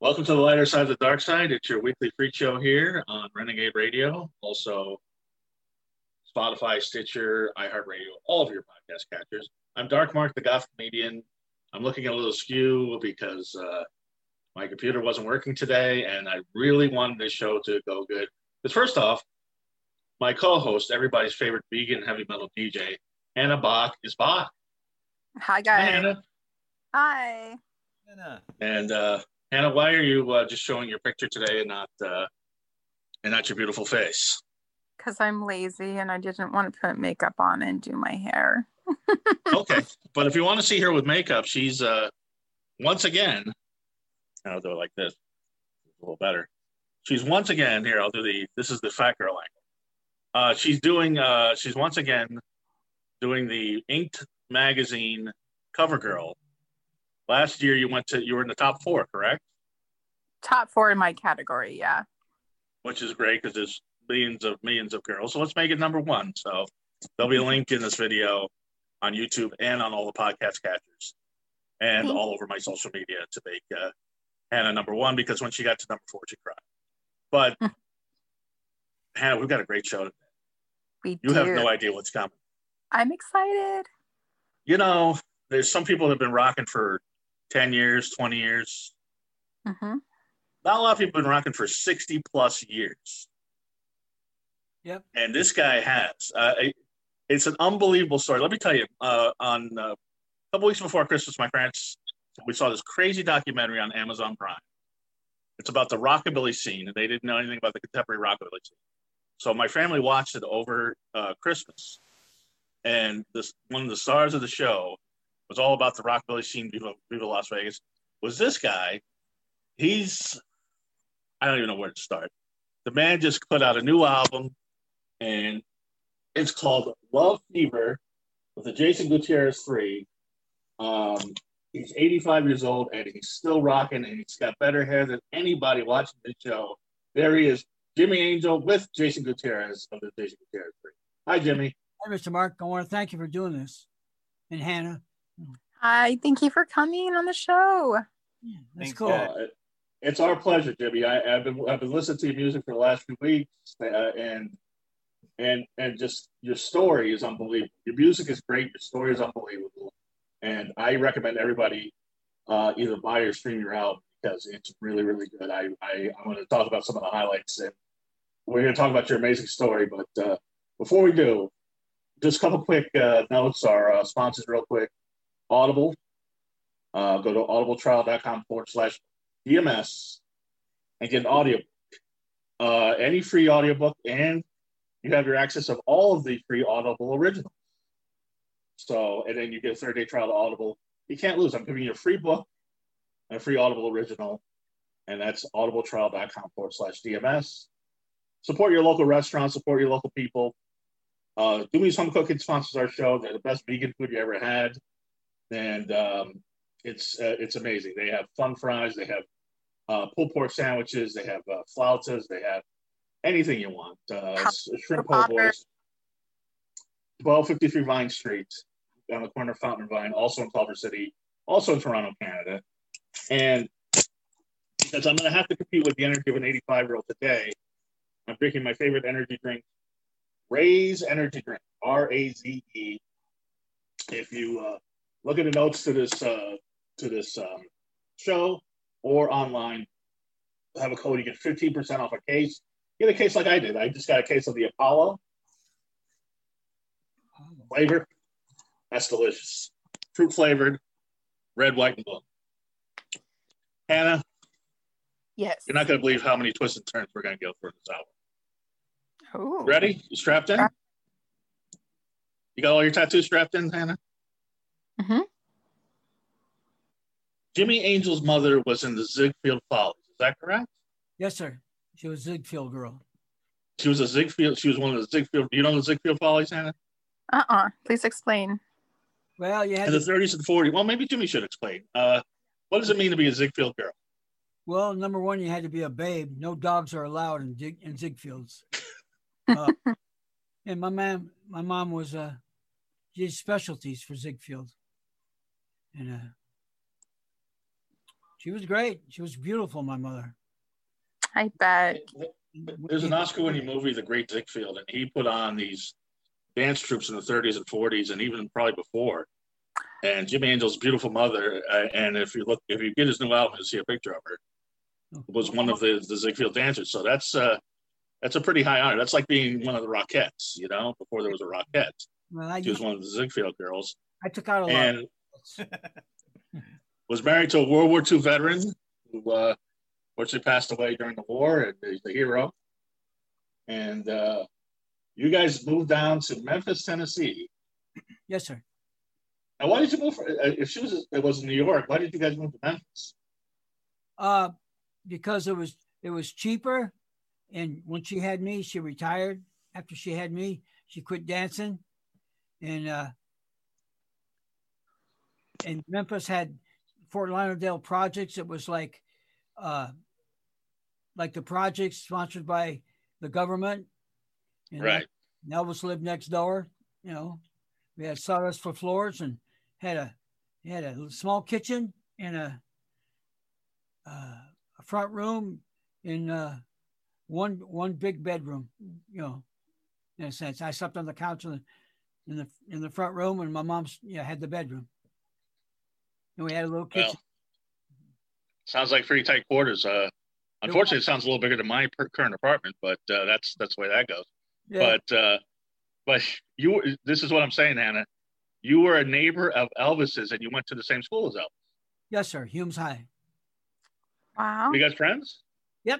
Welcome to the lighter side of the dark side. It's your weekly freak show here on Renegade Radio, also Spotify, Stitcher, iHeartRadio, all of your podcast catchers. I'm Dark Mark, the goth comedian. I'm looking a little skew because my computer wasn't working today, and I really wanted this show to go good. Because first off, my co-host, everybody's favorite vegan heavy metal DJ, Hannah Bach, is Bach. Hi, guys. Hi, Hannah. Hi. And Hannah, why are you just showing your picture today and not your beautiful face? Because I'm lazy and I didn't want to put makeup on and do my hair. Okay, but if you want to see her with makeup, she's once again. I'll do it like this, a little better. She's once again here. I'll do this is the fat girl angle. She's once again doing the Inked magazine cover girl. Last year you were in the top 4, correct? Top 4 in my category, yeah. Which is great because there's millions of girls. So let's make it number 1. So there'll be a link in this video on YouTube and on all the podcast catchers and all over my social media to make Hannah number 1, because when she got to number 4, she cried. But Hannah, we've got a great show today. You have no idea what's coming. I'm excited. You know, there's some people that have been rocking for 10 years, 20 years. Mm-hmm. Not a lot of people have been rocking for 60 plus years. Yep. And this guy has. It's an unbelievable story. Let me tell you, on a couple weeks before Christmas, my parents, we saw this crazy documentary on Amazon Prime. It's about the rockabilly scene, and they didn't know anything about the contemporary rockabilly scene. So my family watched it over Christmas. And one of the stars of the show was all about the rockabilly scene, Viva Las Vegas, was this guy. I don't even know where to start. The man just put out a new album, and it's called Love Fever with the Jason Gutierrez 3. He's 85 years old, and he's still rocking, and he's got better hair than anybody watching this show. There he is, Jimmy Angel with Jason Gutierrez of the Jason Gutierrez 3. Hi, Jimmy. Hi, Mr. Mark. I want to thank you for doing this. And Hannah. Hi, thank you for coming on the show. Yeah, that's cool. It's our pleasure, Jimmy. I've been listening to your music for the last few weeks, and just your story is unbelievable. Your music is great. Your story is unbelievable, and I recommend everybody either buy or stream your album because it's really, really good. I'm going to talk about some of the highlights, and we're going to talk about your amazing story. But before we do, just a couple quick notes. Our sponsors, real quick. Audible. Go to audibletrial.com/DMS and get an audiobook. Any free audiobook, and you have your access of all of the free Audible originals. So, and then you get a 30-day trial to Audible. You can't lose. I'm giving you a free book and a free Audible original, and that's audibletrial.com/DMS. Support your local restaurants, support your local people. Do Me Some Cooking sponsors our show. They're the best vegan food you ever had. And it's amazing. They have fun fries. They have pulled pork sandwiches. They have flautas. They have anything you want. Shrimp po' boys. 1253 Vine Street on the corner of Fountain and Vine, also in Culver City, also in Toronto, Canada. And because I'm going to have to compete with the energy of an 85-year-old today, I'm drinking my favorite energy drink, Raze Energy Drink, R-A-Z-E. If you look at the notes to this show or online, have a code. You get 15% off a case. Get a case like I did. I just got a case of the Apollo flavor. That's delicious. Fruit flavored, red, white, and blue. Hannah? Yes. You're not going to believe how many twists and turns we're going to go through this hour. Oh. Ready? You strapped in? You got all your tattoos strapped in, Hannah? Mm-hmm. Jimmy Angel's mother was in the Ziegfeld Follies. Is that correct? Yes, sir. She was a Ziegfeld girl. She was one of the Ziegfeld. You know the Ziegfeld Follies, Hannah? Please explain. Well, you had in the 30s and 40s. Well, maybe Jimmy should explain. What does it mean to be a Ziegfeld girl? Well, number one, you had to be a babe. No dogs are allowed in Ziegfelds. And my mom was she had specialties for Ziegfeld, and She was great. She was beautiful, my mother. I bet. There's an Oscar-winning movie, The Great Ziegfeld, and he put on these dance troops in the 30s and 40s, and even probably before. And Jimi Angel's beautiful mother, and if you get his new album, you'll see a picture of her. Was one of the Ziegfeld dancers. So that's a pretty high honor. That's like being one of the Rockettes, you know, before there was a Rockette. Well, she was one of the Ziegfeld girls. I took out a lot. And was married to a World War II veteran who fortunately passed away during the war, and he's a hero. And you guys moved down to Memphis, Tennessee. Yes, sir. Now, why did you move? It was in New York. Why did you guys move to Memphis? Because it was cheaper, and when she had me, she retired. After she had me, she quit dancing, and Memphis had Fort Lauderdale projects. It was like the projects sponsored by the government. And right. Elvis lived next door. You know, we had sawdust for floors and had a small kitchen and a front room in one big bedroom. You know, in a sense, I slept on the couch in the front room, and my mom's had the bedroom. And we had a little kitchen. Well, sounds like pretty tight quarters. Unfortunately, it sounds a little bigger than my current apartment, but that's the way that goes. Yeah. But this is what I'm saying, Hannah. You were a neighbor of Elvis's, and you went to the same school as Elvis. Yes, sir. Humes High. Wow. You guys friends? Yep.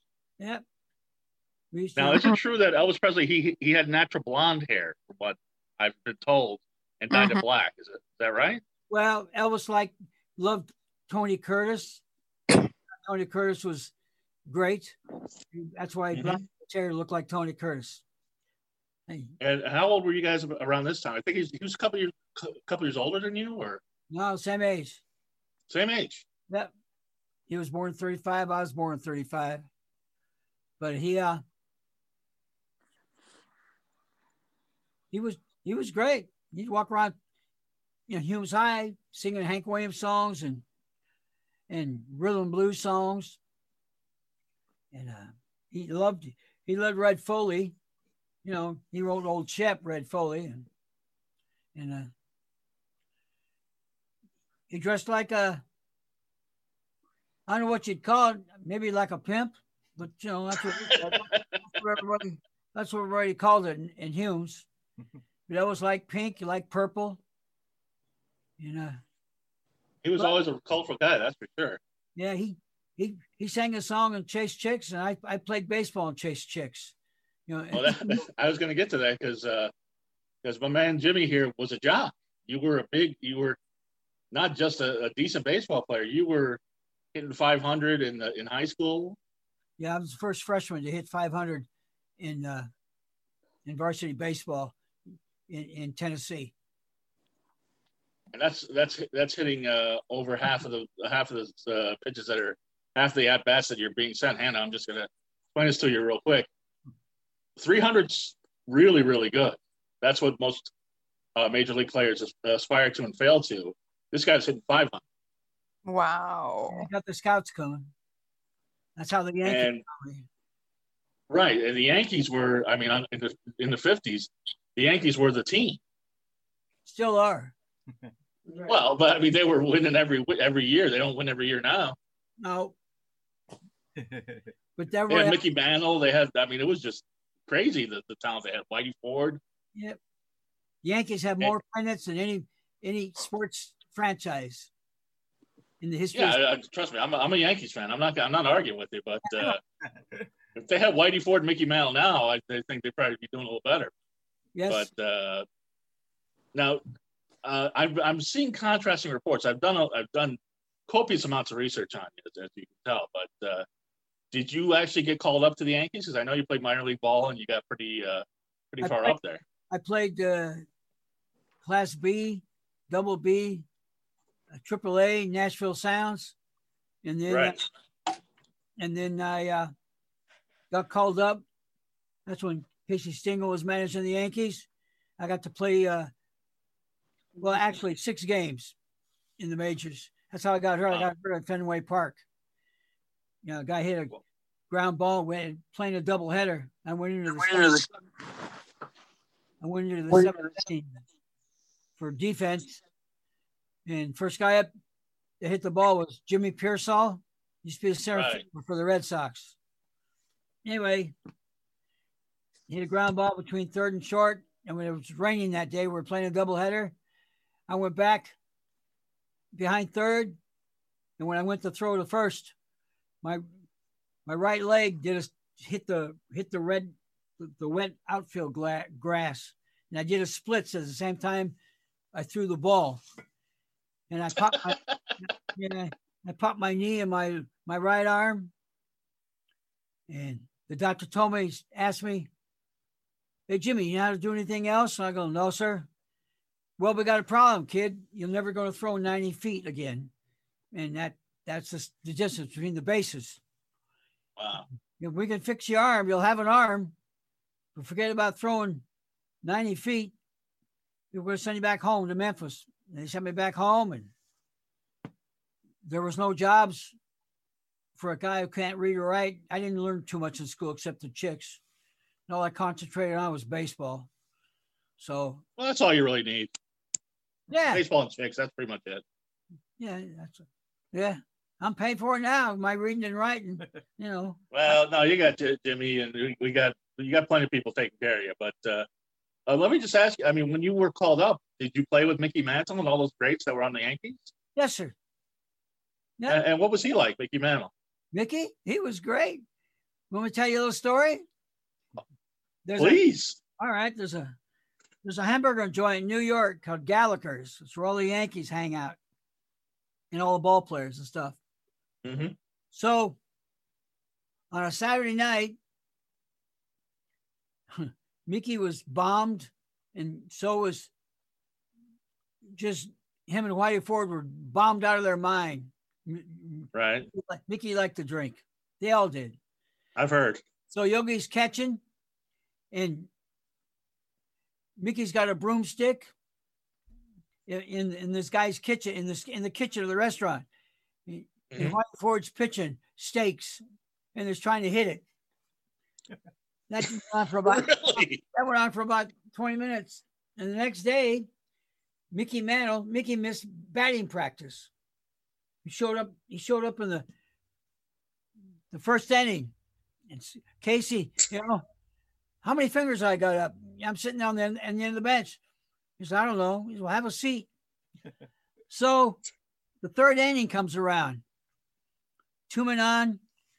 Now, is it true that Elvis Presley he had natural blonde hair, from what I've been told, and dyed it black? Is that right? Well, Elvis loved Tony Curtis. Tony Curtis was great. That's why he black hair looked like Tony Curtis. Hey. And how old were you guys around this time? I think he was a couple years older than you, or no, same age. Same age. Yep. He was born in 35. I was born in 35. But he was great. He'd walk around, Humes High, singing Hank Williams songs and rhythm and blues songs. And he loved Red Foley. He wrote Old Shep, Red Foley, and he dressed like I don't know what you'd call it, maybe like a pimp, but that's what everybody called it in Humes. But that was like pink, you like purple. He was always a colorful guy, that's for sure. Yeah, he sang a song and Chased Chicks, and I played baseball and Chased Chicks. I was going to get to that because my man Jimmy here was a jock. You were not just a decent baseball player. You were hitting 500 in high school. Yeah, I was the first freshman to hit 500 in varsity baseball in Tennessee. And that's hitting over half of the pitches that are half the at bats that you're being sent. Hannah, I'm just going to explain this to you real quick. 300's really, really good. That's what most major league players aspire to and fail to. This guy's hitting 500. Wow. He got the scouts coming. That's how the Yankees. Right, and the Yankees were. I mean, in the 50s, the Yankees were the team. Still are. Well, but I mean, they were winning every year. They don't win every year now. No. But they had Mickey Mantle. They had. I mean, it was just crazy the talent they had. Whitey Ford. Yep. Yankees have more pennants than any sports franchise in the history. Yeah, trust me, I'm a Yankees fan. I'm not arguing with you, but if they had Whitey Ford and Mickey Mantle now, I think they'd probably be doing a little better. Yes. But now I'm seeing contrasting reports. I've done copious amounts of research on you, as you can tell. But did you actually get called up to the Yankees? Because I know you played minor league ball and you got pretty far up there. I played Class B, Double B, Triple A, Nashville Sounds, and then I got called up. That's when Casey Stengel was managing the Yankees. I got to play, actually 6 games in the majors. That's how I got hurt. I Wow. got hurt at Fenway Park. You know, a guy hit a ground ball playing a doubleheader. I went into the seventh inning for defense. And first guy up that hit the ball was Jimmy Pearsall. Used to be the center fielder for the Red Sox. Anyway, he hit a ground ball between third and short. And when it was raining that day, we were playing a doubleheader. I went back behind third. And when I went to throw to first, my right leg hit the wet outfield grass. And I did a splits at the same time I threw the ball. And I popped my knee and my right arm. And the doctor asked me, "Hey, Jimmy, you know how to do anything else?" And I go, "No, sir." "Well, we got a problem, kid. You're never going to throw 90 feet again." And that's the distance between the bases. Wow. If we can fix your arm, you'll have an arm. But forget about throwing 90 feet. We're going to send you back home to Memphis. And they sent me back home, and there was no jobs for a guy who can't read or write. I didn't learn too much in school except the chicks. And all I concentrated on was baseball. So, well, that's all you really need. Yeah. Baseball and chicks, that's pretty much it. Yeah. I'm paying for it now. My reading and writing, you know. Well, no, you got Jimmy, and you got plenty of people taking care of you. But let me just ask you, I mean, when you were called up, did you play with Mickey Mantle and all those greats that were on the Yankees? Yes, sir. Yeah. And what was he like, Mickey Mantle? Mickey, he was great. Want me to tell you a little story? Please. All right. There's a hamburger joint in New York called Gallagher's. It's where all the Yankees hang out and all the ball players and stuff. Mm-hmm. So on a Saturday night, Mickey was bombed, and so was just him and Whitey Ford were bombed out of their mind. Right. Mickey liked to drink. They all did. I've heard. So Yogi's catching, and Mickey's got a broomstick in this guy's kitchen, in the kitchen of the restaurant. Mm-hmm. And Whitey Ford's pitching steaks, and is trying to hit it. That went on for about 20 minutes. And the next day, Mickey missed batting practice. He showed up in the first inning. And Casey, you know, how many fingers I got up? I'm sitting down there at the end of the bench. He said, "I don't know." He said, "Well, have a seat." So the third inning comes around. 2 men on,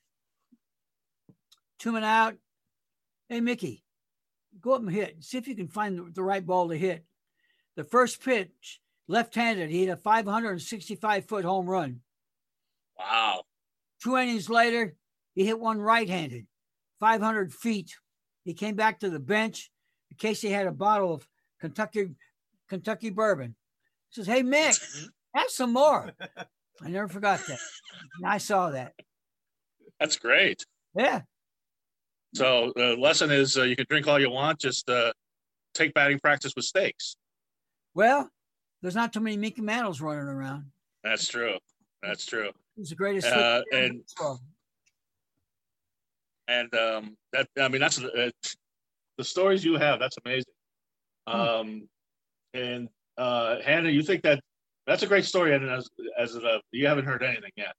2 men out. "Hey, Mickey, go up and hit. See if you can find the right ball to hit." The first pitch, left-handed, he hit a 565-foot home run. Wow. 2 innings later, he hit one right-handed, 500 feet. He came back to the bench. Casey had a bottle of Kentucky bourbon. He says, "Hey, Mick, have some more." I never forgot that. And I saw that. That's great. Yeah. So the lesson is you can drink all you want, just take batting practice with steaks. Well, there's not too many Mickey Mantles running around. That's true. That's true. He's the greatest. And that, I mean, that's the stories you have. That's amazing. And Hannah, you think that's a great story, and as you haven't heard anything yet.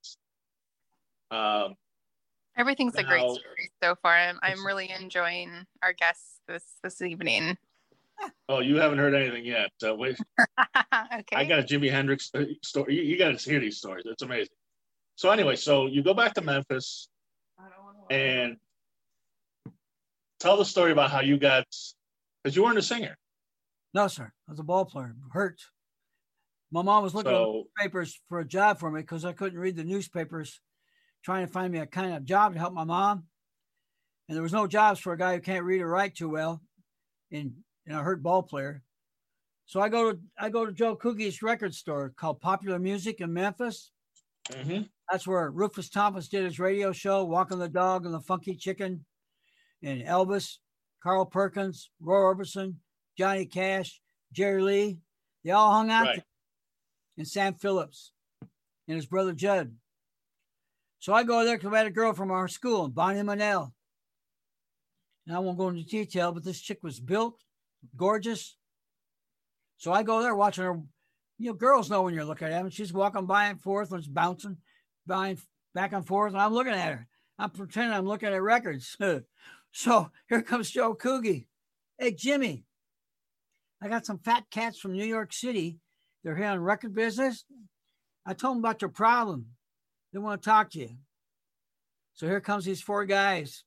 Everything's a great story so far. I'm really enjoying our guests this evening. Oh, you haven't heard anything yet. Wait. Okay. I got a Jimi Hendrix story. You got to hear these stories. It's amazing. So anyway, so you go back to Memphis and tell the story about how you got, because you weren't a singer. No, sir. I was a ball player. Hurt. My mom was looking at the newspapers for a job for me because I couldn't read the newspapers, trying to find me a kind of job to help my mom. And there was no jobs for a guy who can't read or write too well, and a hurt ball player. So I go to Joe Coogie's record store called Popular Music in Memphis. Mm-hmm. That's where Rufus Thomas did his radio show, Walking the Dog and the Funky Chicken, and Elvis, Carl Perkins, Roy Orbison, Johnny Cash, Jerry Lee. They all hung out there. And Sam Phillips. and his brother Judd. So I go there because I had a girl from our school, Bonnie Manel. And I won't go into detail, but this chick was built, gorgeous. So I go there watching her. You know, girls know when you're looking at them. She's walking by and forth and she's bouncing back and forth, and I'm looking at her. I'm pretending I'm looking at records. So here comes Joe Coogie. Hey, Jimmy, I got some fat cats from New York City. They're here on record business. I told them about your problem. They want to talk to you. So here comes these 4 guys.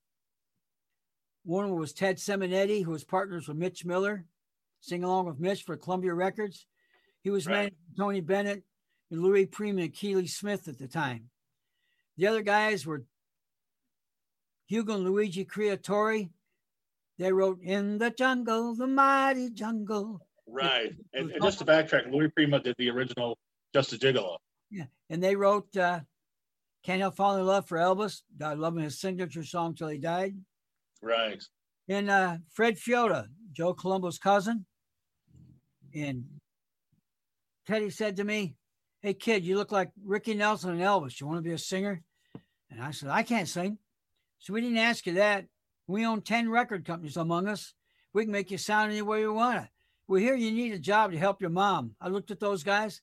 One of them was Ted Simonetti, who was partners with Mitch Miller, sing along with Mitch for Columbia Records. He was married to Tony Bennett and Louis Prima and Keely Smith at the time. The other guys were Hugo and Luigi Creatore. They wrote In the Jungle, the Mighty Jungle. Right. And just to backtrack, Louis Prima did the original Just a Gigolo. Yeah. And they wrote Can't Help Falling in Love for Elvis. I love his signature song till he died. Right. And Fred Fiota, Joe Colombo's cousin. And Teddy said to me, hey, kid, you look like Ricky Nelson and Elvis. You want to be a singer? And I said, I can't sing. So we didn't ask you that. We own 10 record companies among us. We can make you sound any way you want to. We hear you need a job to help your mom. I looked at those guys.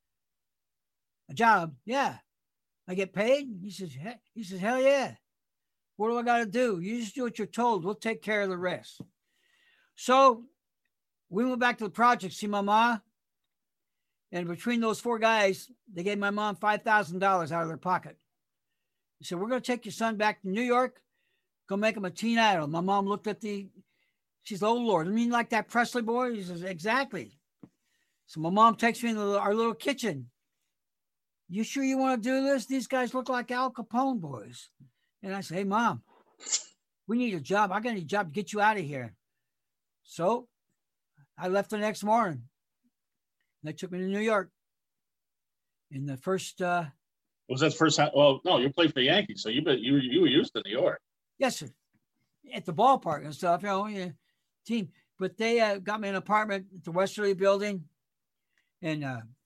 A job? Yeah. I get paid? He says, hell yeah. What do I got to do? You just do what you're told. We'll take care of the rest. So we went back to the project, see my ma. And between those 4 guys, they gave my mom $5,000 out of their pocket. He said, we're going to take your son back to New York. Go make him a teen idol. My mom looked at she's, oh, Lord, I mean like that Presley boy? He says, exactly. So my mom takes me into our little kitchen. You sure you want to do this? These guys look like Al Capone boys. And I said, hey, Mom, we need a job. I got a job to get you out of here. So I left the next morning. They took me to New York. In the first... was that the first time? Well, no, you played for the Yankees, so you were used to New York. Yes, sir. At the ballpark and stuff, team. But they got me an apartment at the Westerly Building. And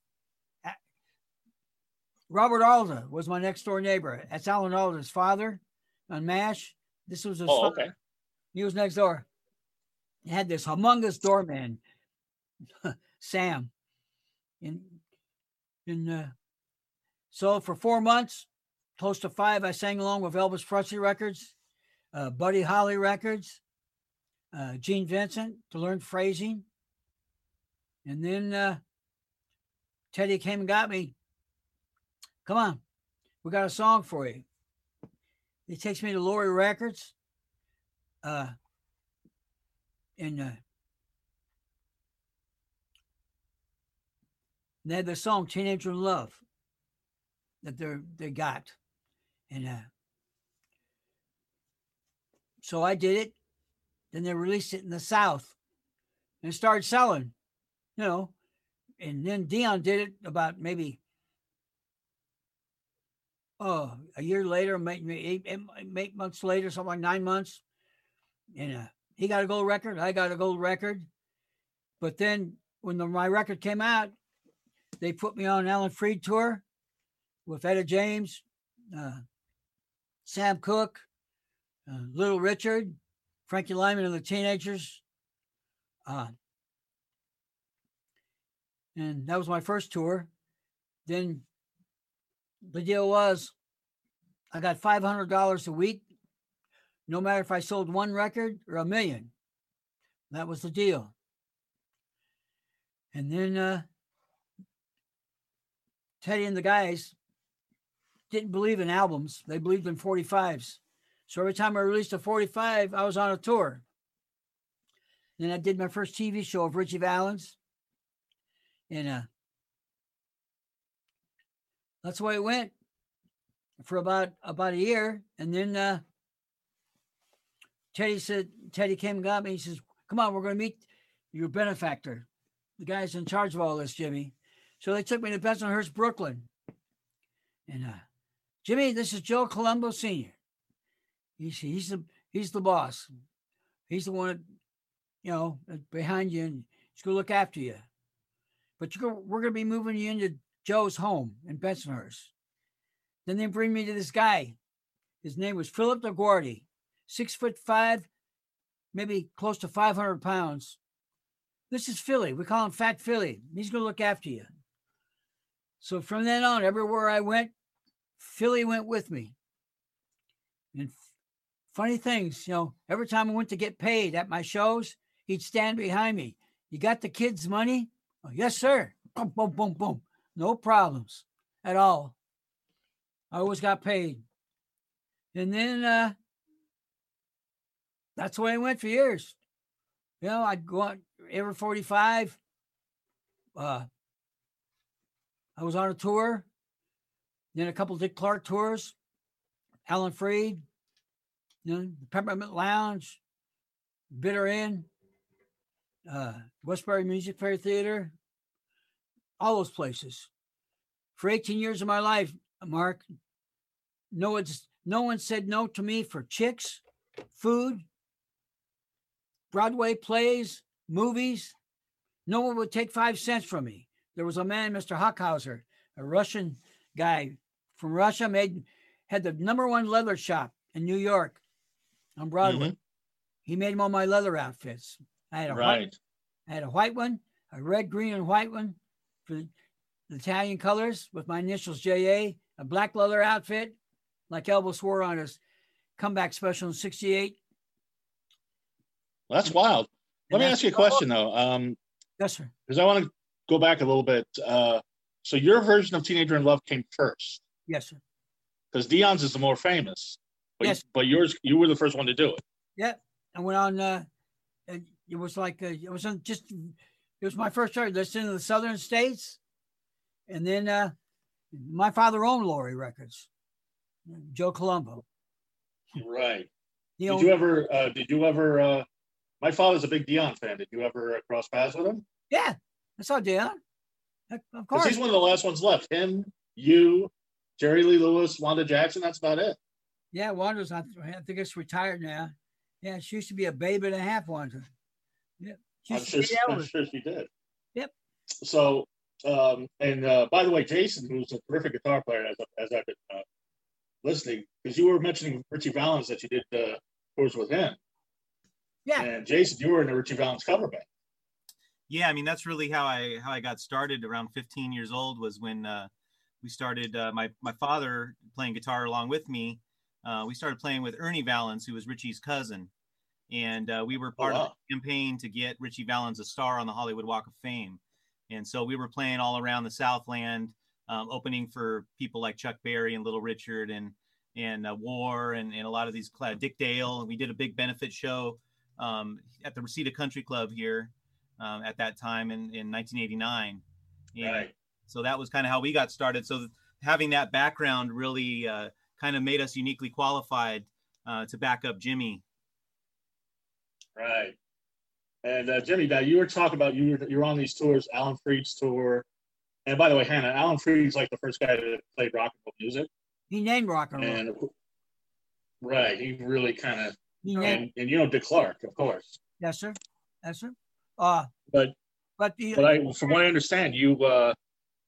Robert Alda was my next door neighbor. That's Alan Alda's father on MASH. This was his father. Okay. He was next door. He had this humongous doorman, Sam. And so for 4 months, close to 5, I sang along with Elvis Presley records, Buddy Holly records, Gene Vincent to learn phrasing. And then Teddy came and got me. Come on, we got a song for you. He takes me to Lori Records. And they had the song Teenager in Love that they got. And so I did it. Then they released it in the South and it started selling, And then Dion did it about maybe a year later, maybe 8 months later, something like 9 months. And he got a gold record. I got a gold record. But then when my record came out, they put me on an Alan Freed tour with Etta James, Sam Cooke, Little Richard, Frankie Lyman and the Teenagers. And that was my first tour. Then the deal was I got $500 a week, no matter if I sold 1 record or 1 million. That was the deal. And then Teddy and the guys didn't believe in albums. They believed in 45s. So every time I released a 45, I was on a tour. Then I did my first TV show of Richie Valens. And that's the way it went for about a year. And then Teddy came and got me. He says, come on, we're going to meet your benefactor. The guy's in charge of all this, Jimmy. So they took me to Bensonhurst, Brooklyn. And Jimmy, this is Joe Colombo Sr. He's the boss. He's the one that, behind you, and he's going to look after you. But we're going to be moving you into Joe's home in Bensonhurst. Then they bring me to this guy. His name was Philip LaGuardia, 6'5", maybe close to 500 pounds. This is Philly. We call him Fat Philly. He's going to look after you. So from then on, everywhere I went, Philly went with me. And funny things, every time I went to get paid at my shows, he'd stand behind me. You got the kids' money? Oh, yes, sir. Boom, boom, boom, boom. No problems at all. I always got paid. And then that's the way I went for years. I'd go out every 45. I was on a tour. Then a couple of Dick Clark tours. Alan Freed. The Peppermint Lounge. Bitter Inn. Westbury Music Fair Theater. All those places. For 18 years of my life, Mark, no one said no to me for chicks, food, Broadway plays, movies. No one would take 5 cents from me. There was a man, Mr. Hockhauser, a Russian guy from Russia, had the #1 leather shop in New York on Broadway. Mm-hmm. He made all my leather outfits. I had a white one, a red, green, and white one for the Italian colors with my initials J.A., a black leather outfit like Elvis wore on his comeback special in '68. Well, that's wild. Let me ask you a question, though. Yes, sir. Because I want to go back a little bit. So your version of Teenager in Love came first. Yes, sir. Because Dion's is the more famous. But, yes. But yours, you were the first one to do it. Yeah. I went on, it was like, it was my first time listening to the Southern States. And then my father owned Laurie Records, Joe Colombo. Right. Did you ever, my father's a big Dion fan. Did you ever cross paths with him? Yeah, I saw Dion. Of course. He's one of the last ones left. Him, you, Jerry Lee Lewis, Wanda Jackson, that's about it. Yeah, Wanda's, I think it's retired now. Yeah, she used to be a baby and a half, Wanda. Yeah. I'm sure she did. Yep. So, and by the way, Jason, who's a terrific guitar player, as I've been listening, because you were mentioning Richie Valens that you did tours with him. Yeah. And Jason, you were in the Richie Valens cover band. Yeah, I mean that's really how I got started. Around 15 years old was when we started. My father playing guitar along with me. We started playing with Ernie Valens, who was Richie's cousin, and we were part of the campaign to get Richie Valens a star on the Hollywood Walk of Fame. And so we were playing all around the Southland, opening for people like Chuck Berry and Little Richard and War and a lot of these Dick Dale. And we did a big benefit show at the Reseda Country Club here at that time in 1989. And right. So that was kind of how we got started. So having that background really kind of made us uniquely qualified to back up Jimmy. Right. And Jimmy, now you were talking about you're on these tours, Alan Freed's tour. And by the way, Hannah, Alan Freed's like the first guy that played rock and roll music. He named rock and roll. And, right. He really kind of, and Dick Clark, of course. Yes, sir. Yes, sir. But from what I understand, you were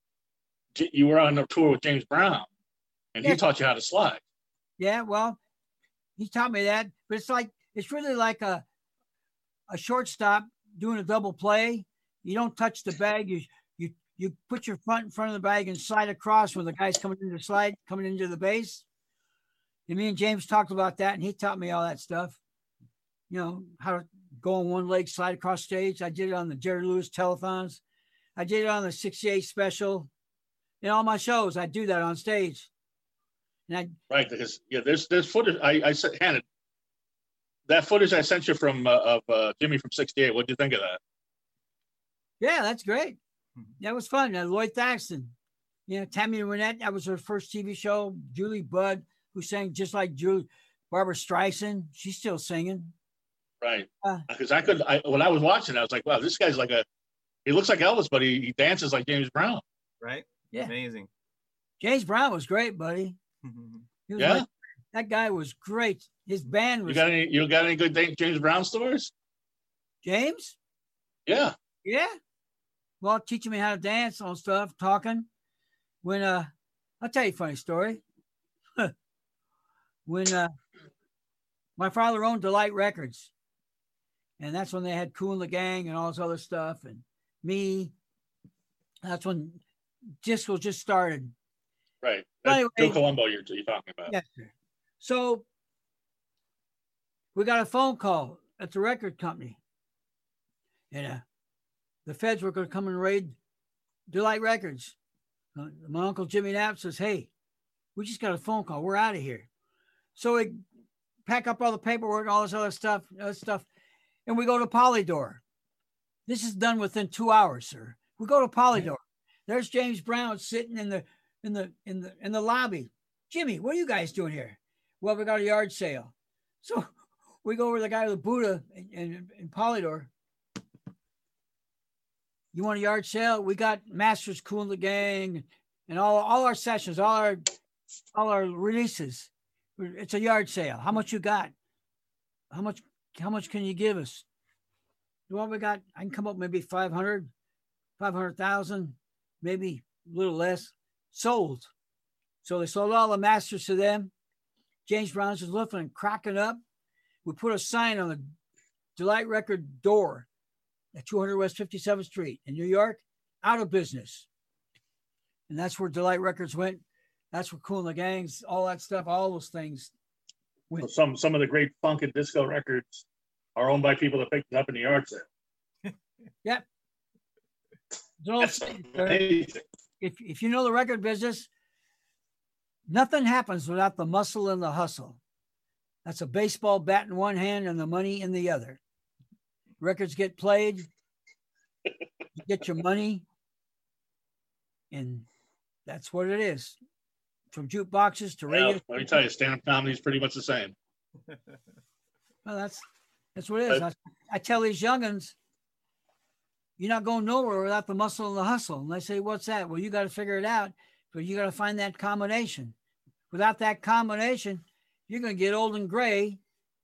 on a tour with James Brown, and he taught you how to slide. Yeah, well, he taught me that, but it's really like a shortstop doing a double play. You don't touch the bag. You put your front in front of the bag and slide across when the guy's coming into the base. And me and James talked about that, and he taught me all that stuff. How to go on one leg, slide across stage. I did it on the Jerry Lewis telethons. I did it on the '68 special. In all my shows, I do that on stage. Right, because there's footage. I said, Hannah, that footage I sent you from of Jimmy from '68. What did you think of that? Yeah, that's great. That was fun. Lloyd Thaxton, Tammy Wynette. That was her first TV show. Julie Budd, who sang just like Barbara Streisand. She's still singing. Right. Because when I was watching, I was like, wow, this guy's he looks like Elvis, but he dances like James Brown. Right. Yeah. Amazing. James Brown was great, buddy. That guy was great. His band was. You got any good James Brown stories? James? Yeah. Yeah. Well, teaching me how to dance on stuff, talking. when I'll tell you a funny story. When my father owned Delight Records, and that's when they had Kool and the Gang and all this other stuff, and me. That's when disco just started. Right. Anyway, Joe Colombo you're talking about. Yes, sir. So we got a phone call at the record company, and the feds were going to come and raid Delight Records. My uncle Jimmy Knapp says, "Hey, we just got a phone call. We're out of here." So we pack up all the paperwork and all this other stuff, and we go to Polydor. This is done within 2 hours, sir. We go to Polydor. There's James Brown sitting in the lobby. Jimmy, what are you guys doing here? Well, we got a yard sale. So we go over to the guy with the Buddha in Polydor. You want a yard sale? We got Masters, Kool and the Gang, and all our sessions, all our releases. It's a yard sale. How much you got? How much can you give us? Well, we got, I can come up maybe 500,000, maybe a little less. Sold. So they sold all the Masters to them. James Brown's was lifting and cracking up. We put a sign on the Delight Record door at 200 West 57th Street in New York, out of business. And that's where Delight Records went. That's where Kool and the Gangs, all that stuff, all those things went. So some of the great funk and disco records are owned by people that picked it up in the yard sale. Yep. That's amazing. If you know the record business, nothing happens without the muscle and the hustle. That's a baseball bat in one hand and the money in the other. Records get played, you get your money, and that's what it is. From jukeboxes to radio. Let me tell you, stand-up comedy is pretty much the same. Well, that's what it is. I tell these youngins, you're not going nowhere without the muscle and the hustle. And they say, what's that? Well, you got to figure it out, but you got to find that combination. Without that combination, you're going to get old and gray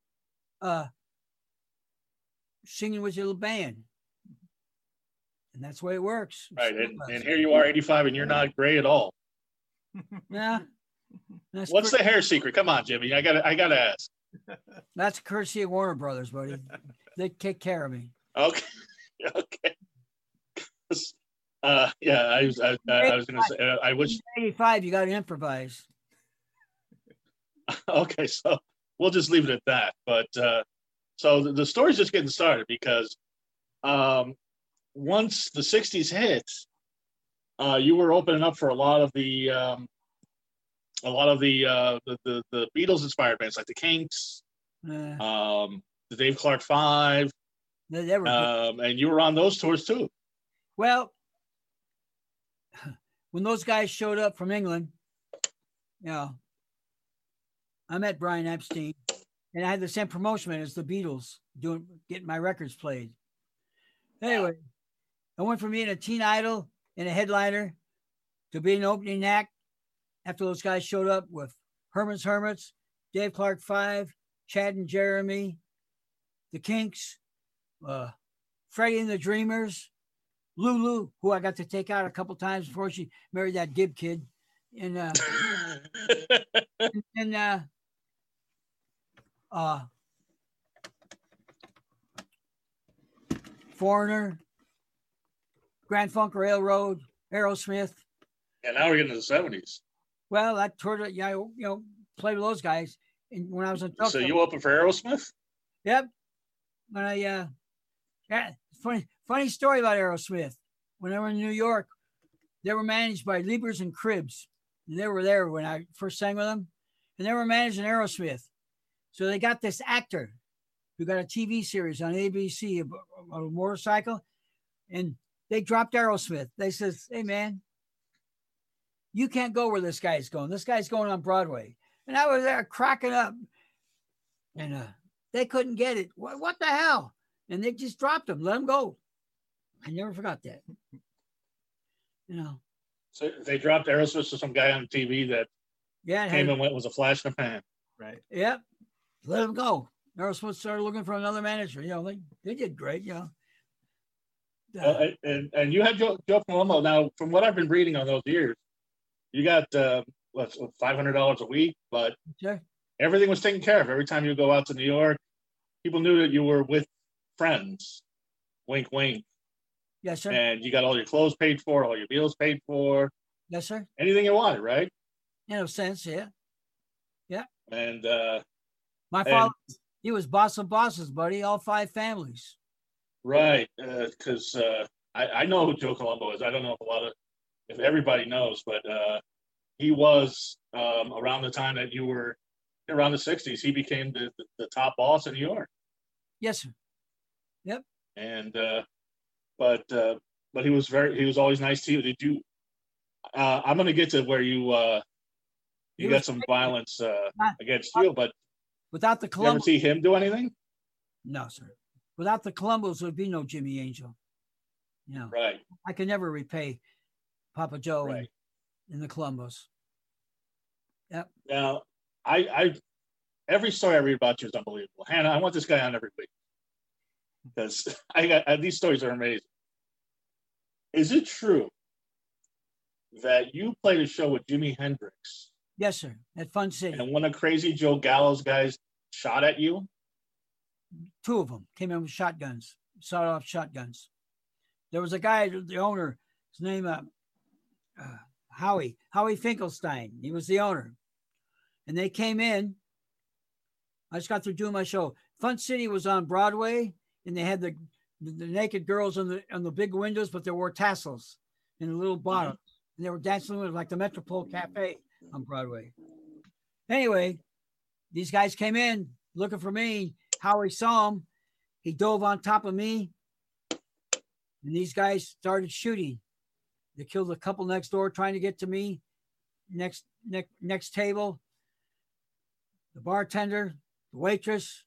singing with your little band. And that's the way it works. Right. And here you are, 85, and you're not gray at all. Yeah. What's the hair secret? Come on, Jimmy. I gotta ask. That's courtesy of Warner Brothers, buddy. They take care of me. Okay. Okay. Yeah, I was going to say, I wish. 85, you got to improvise. Okay, so we'll just leave it at that. But so the story's just getting started because once the 60s hit, you were opening up for a lot of the Beatles inspired bands like the Kinks, the Dave Clark Five, and you were on those tours too. Well, when those guys showed up from England, I met Brian Epstein, and I had the same promotion as the Beatles, getting my records played. Anyway, I went from being a teen idol and a headliner to being an opening act after those guys showed up with Herman's Hermits, Dave Clark Five, Chad and Jeremy, the Kinks, Freddie and the Dreamers, Lulu, who I got to take out a couple times before she married that Gibb kid, and Foreigner, Grand Funk Railroad, Aerosmith. And now we're getting to the 70s. Well, I toured it, played with those guys. And when I was in Tokyo. So you opened for Aerosmith? Yep. When funny story about Aerosmith. When I was in New York, they were managed by Liebers and Cribbs. And they were there when I first sang with them. And they were managing Aerosmith. So they got this actor who got a TV series on ABC about a motorcycle. And they dropped Aerosmith. They says, hey, man, you can't go where this guy's going. This guy's going on Broadway. And I was there cracking up. And they couldn't get it. What the hell? And they just dropped him. Let him go. I never forgot that. So they dropped Aerosmith to some guy on TV that came and went, was a flash in the pan. Right. Yep. Let him go. Aerosmith started looking for another manager. They did great. And you had Joe Colombo. Now, from what I've been reading on those years, you got what's $500 a week, but Sure. everything was taken care of. Every time you go out to New York, people knew that you were with friends. Wink, wink. Yes, sir. And you got all your clothes paid for, all your meals paid for, Yes, sir. anything you wanted, right? In a sense, yeah. Yeah. And My father, he was boss of bosses, buddy. All 5 families. right, because I know who Joe Colombo is. I don't know if everybody knows, but he was around the time that you were around the '60s. He became the top boss in New York. Yes, sir. Yep. And but he was always nice to you. Did you? I'm going to get to where you got some violence against you, but without the Columbos, you ever see him do anything? No, sir. Without the Columbos, there'd be no Jimmy Angel. You know, right. I can never repay Papa Joe right. in the Columbos. Yep. Now, I every story I read about you is unbelievable. Hannah, I want this guy on every week because these stories are amazing. Is it true that you played a show with Jimi Hendrix? Yes, sir. At Fun City. And one of Crazy Joe Gallo's guys shot at you? 2 of them came in with shotguns, sawed-off shotguns. There was a guy, the owner, his name Howie Finkelstein. He was the owner. And they came in. I just got through doing my show. Fun City was on Broadway, and they had the naked girls on the big windows, but they wore tassels and the little bottoms. Mm-hmm. And they were dancing with like the Metropole Cafe on Broadway. Anyway, these guys came in looking for me. Howie saw him. He dove on top of me. And these guys started shooting. They killed a couple next door trying to get to me. Next table. The bartender, the waitress.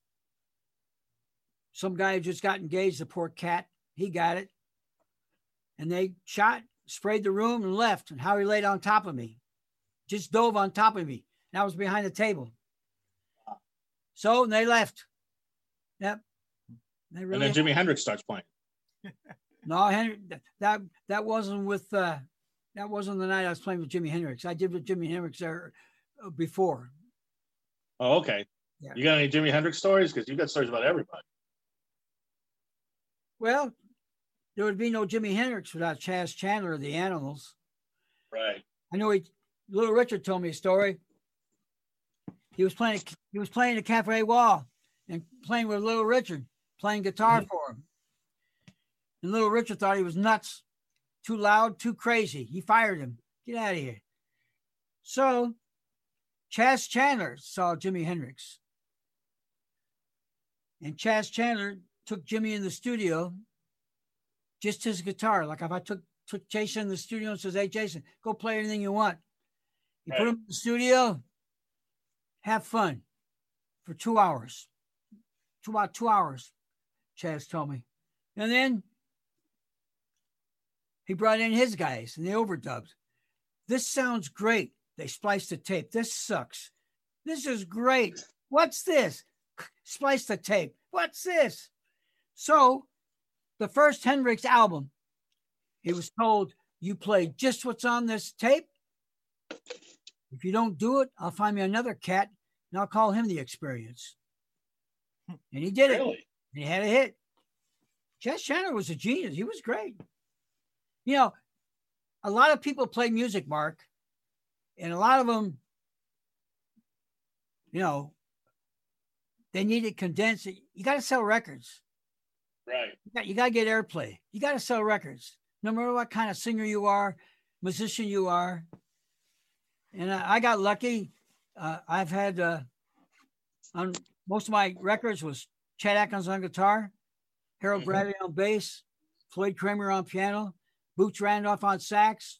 Some guy who just got engaged, the poor cat. He got it. And they shot, sprayed the room, and left. And Howie laid on top of me. Just dove on top of me. And I was behind the table. So they left. Yep. They really and then Jimi Hendrix starts playing. No, Henry, that wasn't with that wasn't the night I was playing with Jimi Hendrix. I did with Jimi Hendrix there before. Oh, okay. Yeah. You got any Jimi Hendrix stories? Because you got stories about everybody. Well, there would be no Jimi Hendrix without Chas Chandler of the Animals. Right. I know Little Richard told me a story. He was playing the Cafe Wall and playing with Little Richard, playing guitar for him. And Little Richard thought he was nuts, too loud, too crazy. He fired him. Get out of here. So Chas Chandler saw Jimi Hendrix. And Chas Chandler took Jimmy in the studio, just his guitar. Like if I took Jason in the studio and says, hey, Jason, go play anything you want. You put him in the studio, have fun for 2 hours. About 2 hours, Chas told me. And then he brought in his guys and they overdubbed. This sounds great. They spliced the tape. This sucks. This is great. What's this? Splice the tape. What's this? So the first Hendrix album, he was told, you play just what's on this tape. If you don't do it, I'll find me another cat and I'll call him The Experience. And he did it. And he had a hit. Chas Chandler was a genius. He was great. You know, a lot of people play music, Mark, and a lot of them, you know, they need it condensed. You got to sell records. Right. You got to get airplay. You got to sell records, no matter what kind of singer you are, musician you are. And I got lucky. I've had on most of my records was Chet Atkins on guitar, Harold Bradley on bass, Floyd Kramer on piano, Boots Randolph on sax,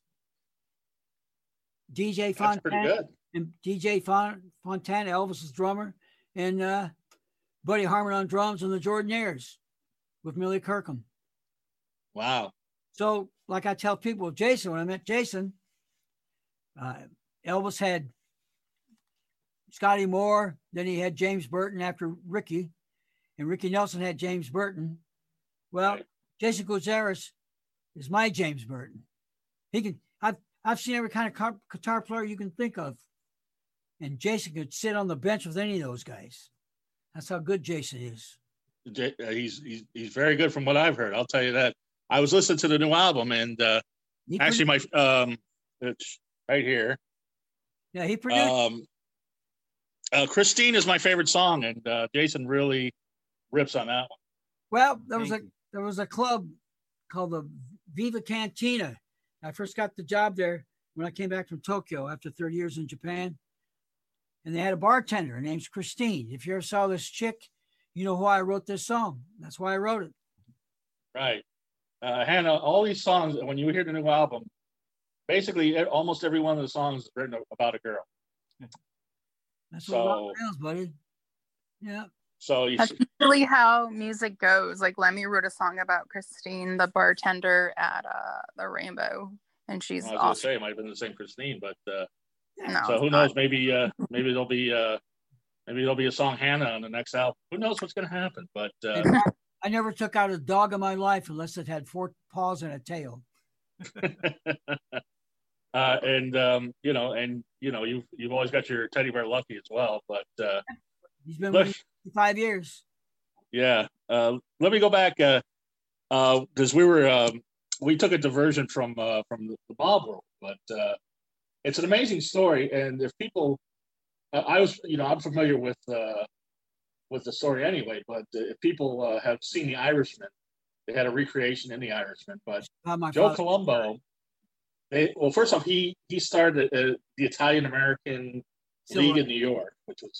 DJ Fontana, and DJ Fontana, Elvis's drummer, and Buddy Harmon on drums, and the Jordanaires with Millie Kirkham. Wow. So, like I tell people, Jason, when I met Jason, Elvis had Scotty Moore, then he had James Burton after Ricky, and Ricky Nelson had James Burton. Well, right. Jason Gutierrez is my James Burton. He can. I've seen every kind of guitar player you can think of. And Jason could sit on the bench with any of those guys. That's how good Jason is. He's very good from what I've heard. I'll tell you that. I was listening to the new album, and actually, it's right here. Yeah, he produced. Christine is my favorite song, and Jason really rips on that one. Well, there was a club called the Viva Cantina. I first got the job there when I came back from Tokyo after 30 years in Japan. And they had a bartender. Her name's Christine. If you ever saw this chick, you know why I wrote this song. That's why I wrote it. Right. Hannah, all these songs, when you hear the new album, basically almost every one of the songs is written about a girl. That's what rock feels, buddy. Yeah. So that's usually how music goes. Like Lemmy wrote a song about Christine, the bartender at the Rainbow, and she's I was awesome. Gonna say it might have been the same Christine, but no, so who knows? Maybe there'll be a song Hannah on the next album. Who knows what's going to happen? But I never took out a dog in my life unless it had 4 paws and a tail. You've always got your teddy bear Lucky as well. But he's been with me for 5 years. Yeah. Let me go back because we took a diversion from the Bob world, but it's an amazing story. And if people, I'm familiar with the story anyway, but if people have seen The Irishman, they had a recreation in The Irishman. But Joe Colombo, first off, he started the Italian American League in New York, which was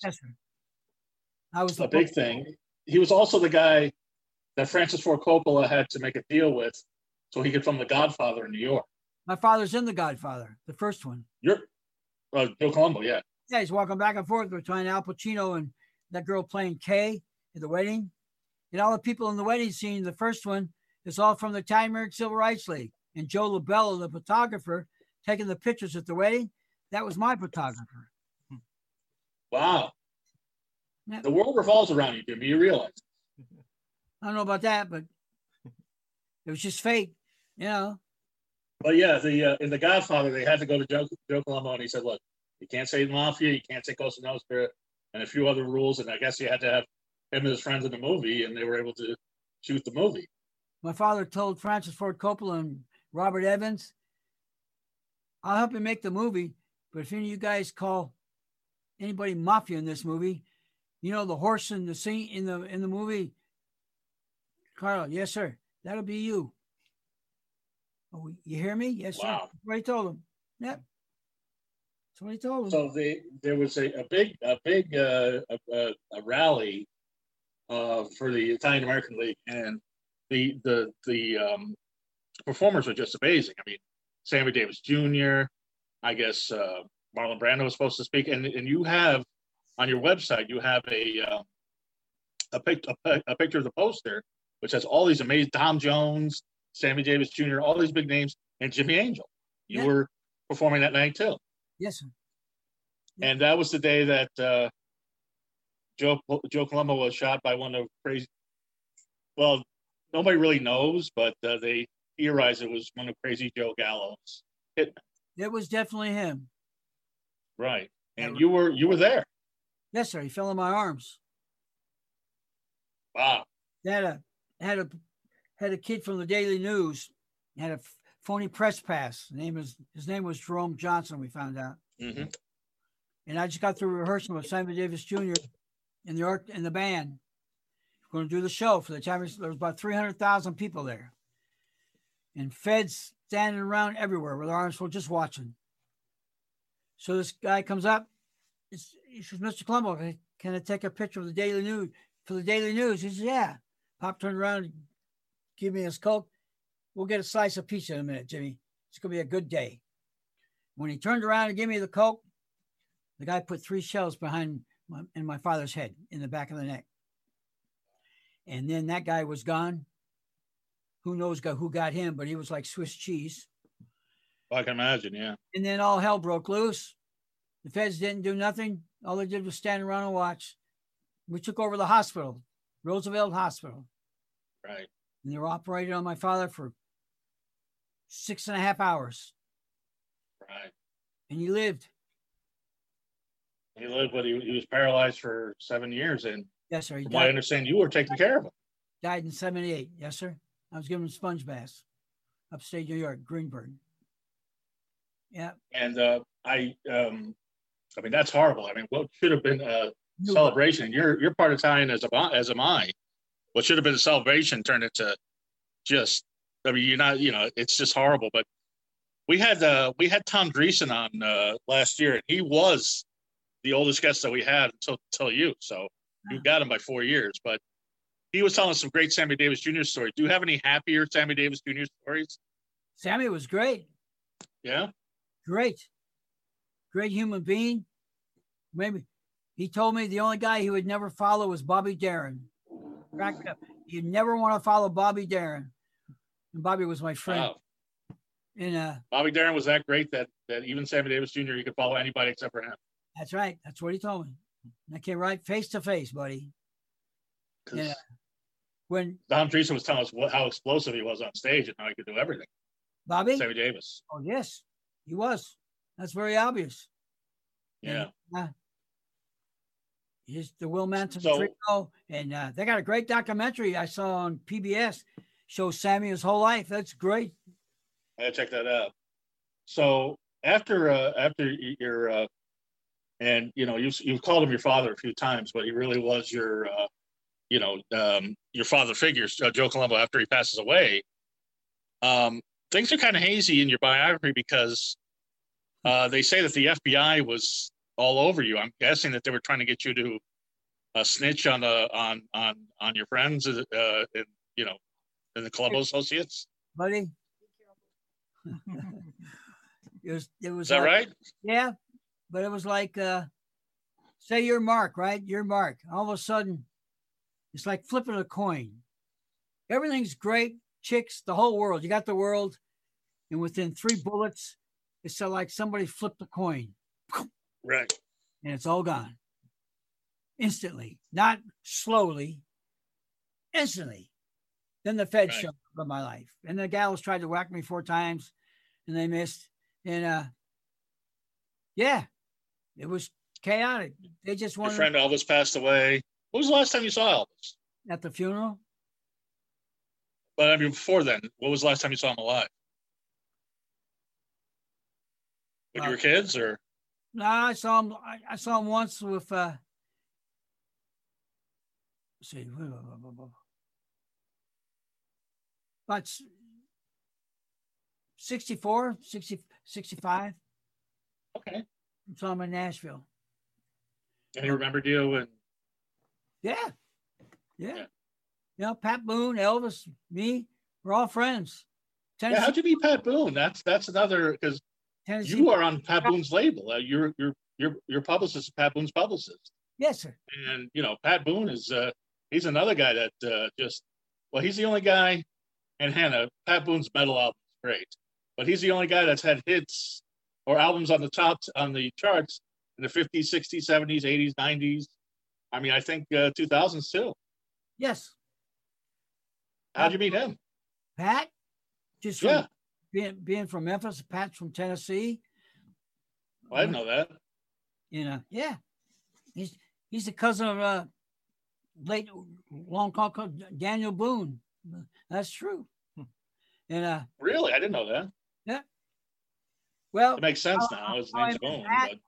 a big thing. He was also the guy that Francis Ford Coppola had to make a deal with so he could film The Godfather in New York. My father's in The Godfather, the first one. Joe Colombo, yeah. Yeah, he's walking back and forth between Al Pacino and that girl playing Kay at the wedding. And all the people in the wedding scene, the first one, is all from the Italian American Civil Rights League. And Joe Labella, the photographer, taking the pictures at the wedding, that was my photographer. Wow. Yeah. The world revolves around you, Jimmy. You realize. I don't know about that, but it was just fate, But yeah, in The Godfather, they had to go to Joe Colombo, and he said, "Look, you can't say Mafia, you can't say Cosa Nostra, and a few other rules, and I guess you had to have him and his friends in the movie, and they were able to shoot the movie." My father told Francis Ford Coppola and Robert Evans, "I'll help you make the movie, but if any of you guys call anybody Mafia in this movie, the horse in the scene in the movie, Carlo, yes, sir, that'll be you." Oh, you hear me? Yes, sir. That's what he told him. Yep. That's what he told him. So there was a big rally for the Italian American League, and the performers were just amazing. I mean, Sammy Davis Jr., I guess Marlon Brando was supposed to speak, and you have on your website you have a picture of the poster, which has all these amazing Tom Jones, Sammy Davis Jr., all these big names, and Jimmy Angel. You were performing that night too. Yes, sir. Yeah. And that was the day that Joe Colombo was shot by one of crazy. Well, nobody really knows, but they theorized it was one of Crazy Joe Gallo's hitmen. It was definitely him. Right, and you were there. Yes, sir. He fell in my arms. Wow. They had a kid from the Daily News. He had a phony press pass. His name was Jerome Johnson. We found out. Mm-hmm. And I just got through rehearsing with Sammy Davis Jr. in the band. We're going to do the show for the time. There was about 300,000 people there, and feds standing around everywhere with their arms full, just watching. So this guy comes up. He says, "Mr. Colombo, can I take a picture of the Daily News for the Daily News?" He says, "Yeah." Pop turned around and gave me his Coke. "We'll get a slice of pizza in a minute, Jimmy. It's going to be a good day." When he turned around and gave me the Coke, the guy put 3 shells behind my father's head in the back of the neck. And then that guy was gone. Who knows who got him, but he was like Swiss cheese. I can imagine, yeah. And then all hell broke loose. The feds didn't do nothing. All they did was stand around and watch. We took over the hospital, Roosevelt Hospital. Right. And they were operating on my father for 6.5 hours. And he lived. He lived, but he was paralyzed for 7 years. And Yes, sir. He from what I died, understand, you were taking care of him. died in 78. Yes, sir. I was giving him sponge baths. Upstate New York, Greenberg. Yeah. And I mean, that's horrible. I mean, what should have been a celebration? You're part Italian as am I. What should have been a celebration turned into just. I mean, you're not. You know, it's just horrible. But we had Tom Dreesen on last year, and he was the oldest guest that we had until you. So you got him by 4 years. But he was telling us some great Sammy Davis Jr. stories. Do you have any happier Sammy Davis Jr. stories? Sammy was great. Yeah. Great human being. Maybe he told me the only guy he would never follow was Bobby Darin. Crack me up. You never want to follow Bobby Darin. And Bobby was my friend. Wow. And Bobby Darin was that great that even Sammy Davis Jr. you could follow anybody except for him. That's right. That's what he told me. And I came right face to face, buddy. Yeah. When Tom Dreesen was telling us how explosive he was on stage and how he could do everything. Bobby? Sammy Davis. Oh, yes, he was. That's very obvious. Yeah. He's the Will Manton So- Trio, and they got a great documentary I saw on PBS. Shows Sammy his whole life. That's great. I gotta check that out. So after your and you know you've called him your father a few times, but he really was your father figure, Joe Colombo. After he passes away, things are kind of hazy in your biography because they say that the FBI was all over you. I'm guessing that they were trying to get you to snitch on your friends, in the Colombo associates. Buddy. it was Is that like, right? Yeah, but it was like say your mark, right? Your mark. All of a sudden, it's like flipping a coin. Everything's great, chicks, the whole world. You got the world, and within 3 bullets, it's like somebody flipped a coin. Right. And it's all gone. Instantly. Not slowly. Instantly. Then the feds showed up in my life. And the gals tried to whack me 4 times and they missed. And it was chaotic. They just wanted. Your friend Elvis passed away. When was the last time you saw Elvis? At the funeral? But I mean, before then, what was the last time you saw him alive? When you were kids, or? No, I saw him. I saw him once with. Let's see, about 64, 60, 65. Okay. I saw him in Nashville. And he remembered you, and Yeah. You know, Pat Boone, Elvis, me, we're all friends. yeah, how'd you meet Pat Boone? That's another, because Tennessee. you are on Pat Boone's label. Your publicist is Pat Boone's publicist, Yes, sir. and Pat Boone is he's another guy that he's the only guy. And Hannah, Pat Boone's metal album is great, but he's the only guy that's had hits or albums on the charts in the 50s, 60s, 70s, 80s, 90s. I mean, I think 2000s too. Yes. How'd you meet him? Pat? Just from being from Memphis. Pat's from Tennessee. Well, I didn't know that. Yeah. He's the cousin of late long called Daniel Boone. That's true. And Really? I didn't know that. yeah. Well, It makes sense now. His name's Boone.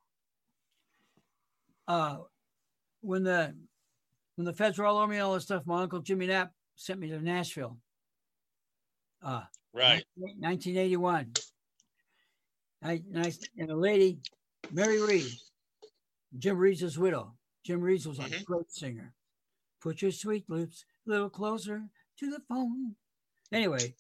But when the feds were all over me and all this stuff, my uncle Jimmy Knapp sent me to Nashville. right. 1981. And a lady, Mary Reed, Jim Reeves' widow. Jim Reeves was a great singer. Put your sweet lips a little closer to the phone. Anyway,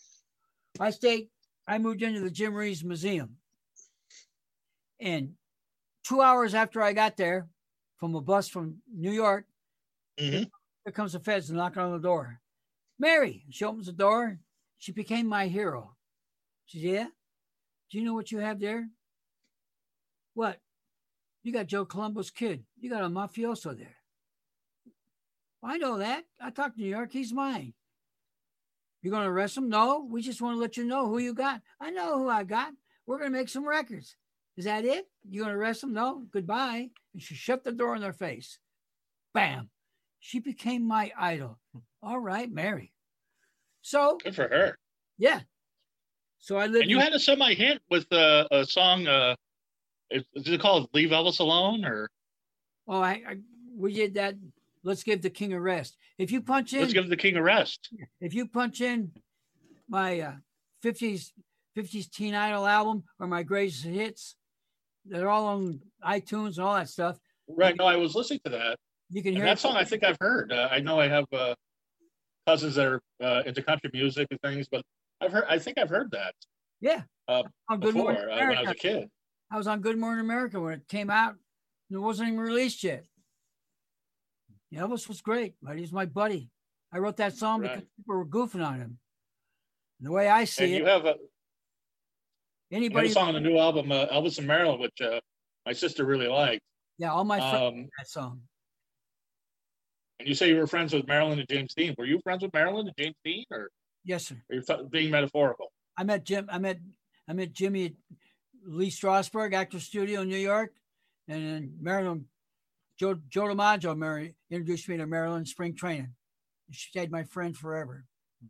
I moved into the Jim Reeves Museum. And 2 hours after I got there from a bus from New York, here comes the feds knocking on the door. Mary, she opens the door. She became my hero. She said, yeah? Do you know what you have there? What? You got Joe Colombo's kid. You got a mafioso there. I know that. I talked to New York. He's mine. You're going to arrest him? No, we just want to let you know who you got. I know who I got. We're going to make some records. Is that it? You going to arrest them? No, goodbye. And she shut the door in their face. Bam. She became my idol. All right, Mary. So Good for her. yeah. So I lived. And you had a semi-hit with a song. Is it called "Leave Elvis Alone" or? Oh, we did that. Let's give the king a rest. If you punch in, Let's give the king a rest. if you punch in my 50s Teen Idol album or my greatest hits, they're all on iTunes and all that stuff. Right. No, I was listening to that. You can And hear that song. I think I've heard. I know I have cousins that are into country music and things, but I think I've heard that. Yeah. On Good Before Morning when I was America. a kid. I was on Good Morning America when it came out. And it wasn't even released yet. Elvis was great, but he's my buddy. I wrote that song because people were goofing on him. And the way I see And it, you have a anybody, song on the new album, Elvis and Marilyn, which my sister really liked. yeah, all my friends know that song. And you say you were friends with Marilyn and James Dean. Were you friends with Marilyn and James Dean, or Yes, sir. are you being metaphorical? I met Jimmy at Lee Strasberg Actor Studio in New York, and then Marilyn, Joe DiMaggio introduced me to Marilyn spring training. She stayed my friend forever.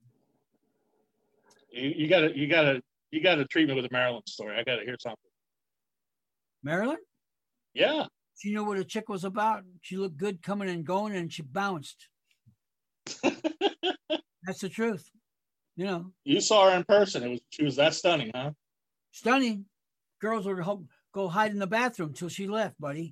You got to treat me with a Marilyn story. I got to hear something. Marilyn? Yeah. She knew what a chick was about. She looked good coming and going, and she bounced. That's the truth. You know. You saw her in person. She was that stunning, huh? Stunning. Girls would go hide in the bathroom till she left, buddy.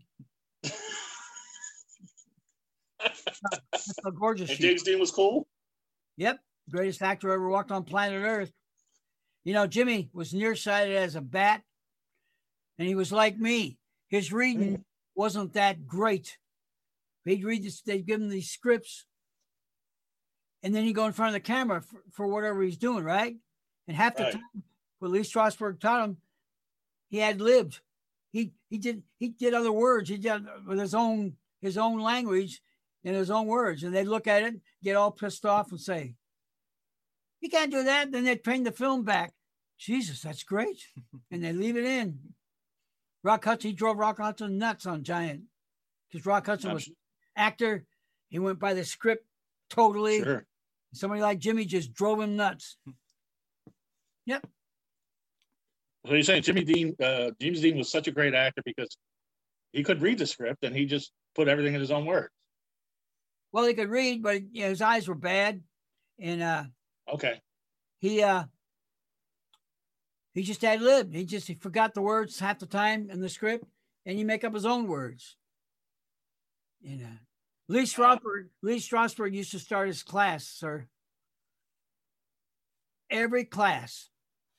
That's how gorgeous And she James Dean was cool? Yep. Greatest actor ever walked on planet Earth. You know, Jimmy was nearsighted as a bat, and he was like me. His reading wasn't that great. He'd read this, they'd give him these scripts, and then he'd go in front of the camera for whatever he's doing, right? And half the time, what Lee Strasberg taught him, he had lived. He did other words. He did with his own language and his own words. And they'd look at it, get all pissed off and say, "You can't do that." Then they'd bring the film back. Jesus, that's great. And they leave it in. Rock Hudson, he drove Rock Hudson nuts on Giant. Because Rock Hudson was actor. He went by the script totally. Sure. Somebody like Jimmy just drove him nuts. Yep. So you're saying James Dean was such a great actor because he could read the script and he just put everything in his own words. Well, he could read, but his eyes were bad. And okay. He just had lived. He forgot the words half the time in the script, and he make up his own words. And Lee Strasberg used to start his class, sir. Every class.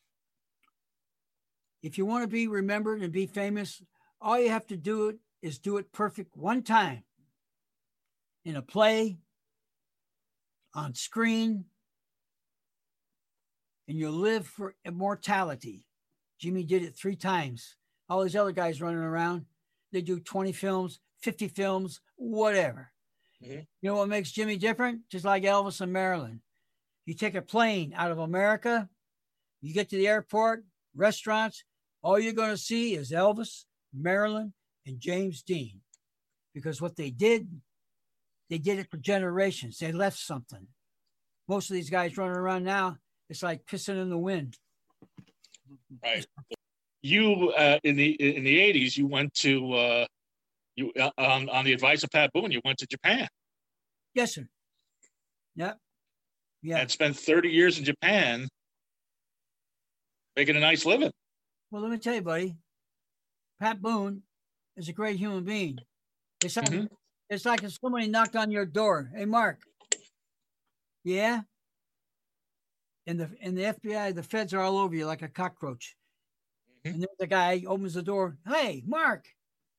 If you want to be remembered and be famous, all you have to do is do it perfect one time. In a play, on screen, and you'll live for immortality. Jimmy did it 3 times. All these other guys running around, they do 20 films, 50 films, whatever. Mm-hmm. You know what makes Jimmy different? Just like Elvis and Marilyn. You take a plane out of America, you get to the airport, restaurants, all you're going to see is Elvis, Marilyn, and James Dean. Because what they did it for generations. They left something. Most of these guys running around now, it's like pissing in the wind. Right. You in the 80s, you went to on the advice of Pat Boone, you went to Japan. Yes, sir. Yep. Yeah. And spent 30 years in Japan, making a nice living. Well, let me tell you, buddy. Pat Boone is a great human being. It's like if somebody knocked on your door. Hey, Mark. Yeah. And the FBI, the feds are all over you like a cockroach. Mm-hmm. And then the guy opens the door. Hey, Mark.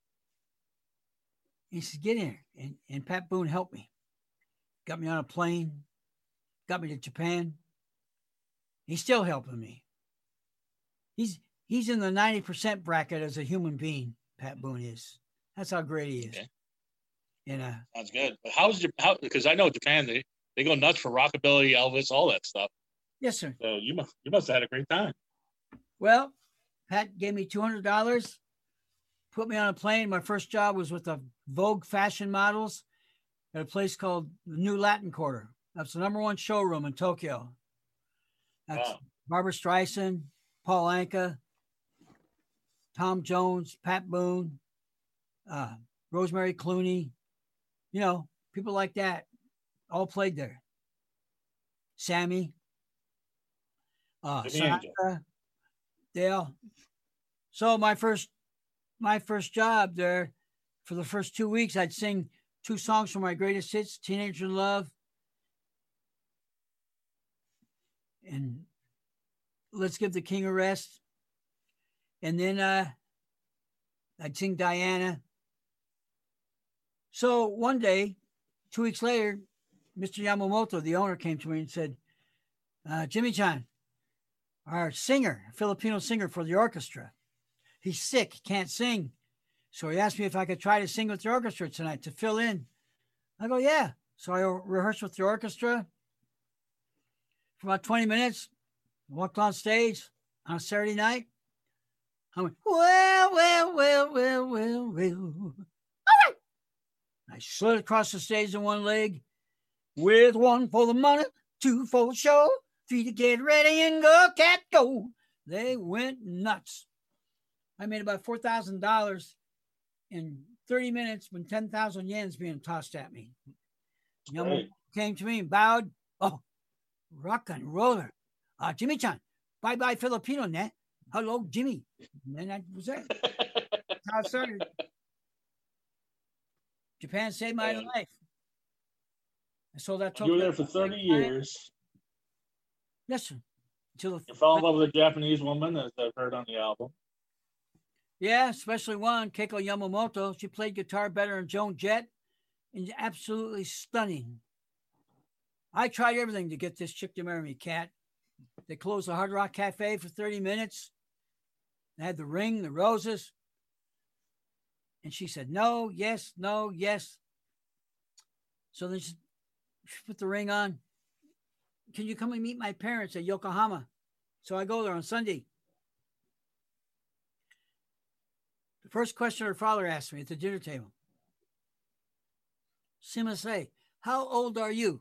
He says, "Get in here." And Pat Boone helped me. Got me on a plane. Got me to Japan. He's still helping me. He's in the 90% bracket as a human being, Pat Boone is. That's how great he is. Okay. And sounds good. But how because I know Japan, they go nuts for rockabilly, Elvis, all that stuff. Yes, sir. So you must have had a great time. Well, Pat gave me $200 put me on a plane. My first job was with the Vogue fashion models at a place called the New Latin Quarter. That's the #1 showroom in Tokyo. That's Barbara Streisand, Paul Anka, Tom Jones, Pat Boone, Rosemary Clooney, people like that all played there. Sammy, Sinatra, Dale. So my first job there, for the first 2 weeks, I'd sing 2 songs from my greatest hits, Teenager in Love and Let's Give the King a Rest. And then I'd sing Diana. So one day, 2 weeks later, Mr. Yamamoto, the owner, came to me and said, Jimmy-chan, our singer, Filipino singer for the orchestra, he's sick, can't sing. So he asked me if I could try to sing with the orchestra tonight to fill in. I go, yeah. So I rehearsed with the orchestra for about 20 minutes, walked on stage on a Saturday night. I went, well. I slid across the stage on one leg with 1 for the money, 2 for the show, 3 to get ready and go, cat, go. They went nuts. I made about $4,000 in 30 minutes when 10,000 yen's being tossed at me. Yamamoto came to me and bowed. Oh, rock and roller. Jimmy-chan, bye-bye Filipino, ne? Hello, Jimmy. And then that was it. That's how it started. Japan saved my life. So that took you were there for 30 years. Yes, sir. You fell in love with a Japanese woman, as I've heard on the album. Yeah, especially one, Keiko Yamamoto. She played guitar better than Joan Jett, and absolutely stunning. I tried everything to get this chick to marry me, Kat. They closed the Hard Rock Cafe for 30 minutes. They had the ring, the roses. And she said, no, yes, no, yes. So then she put the ring on. Can you come and meet my parents at Yokohama? So I go there on Sunday. The first question her father asked me at the dinner table. Sumimasen, how old are you?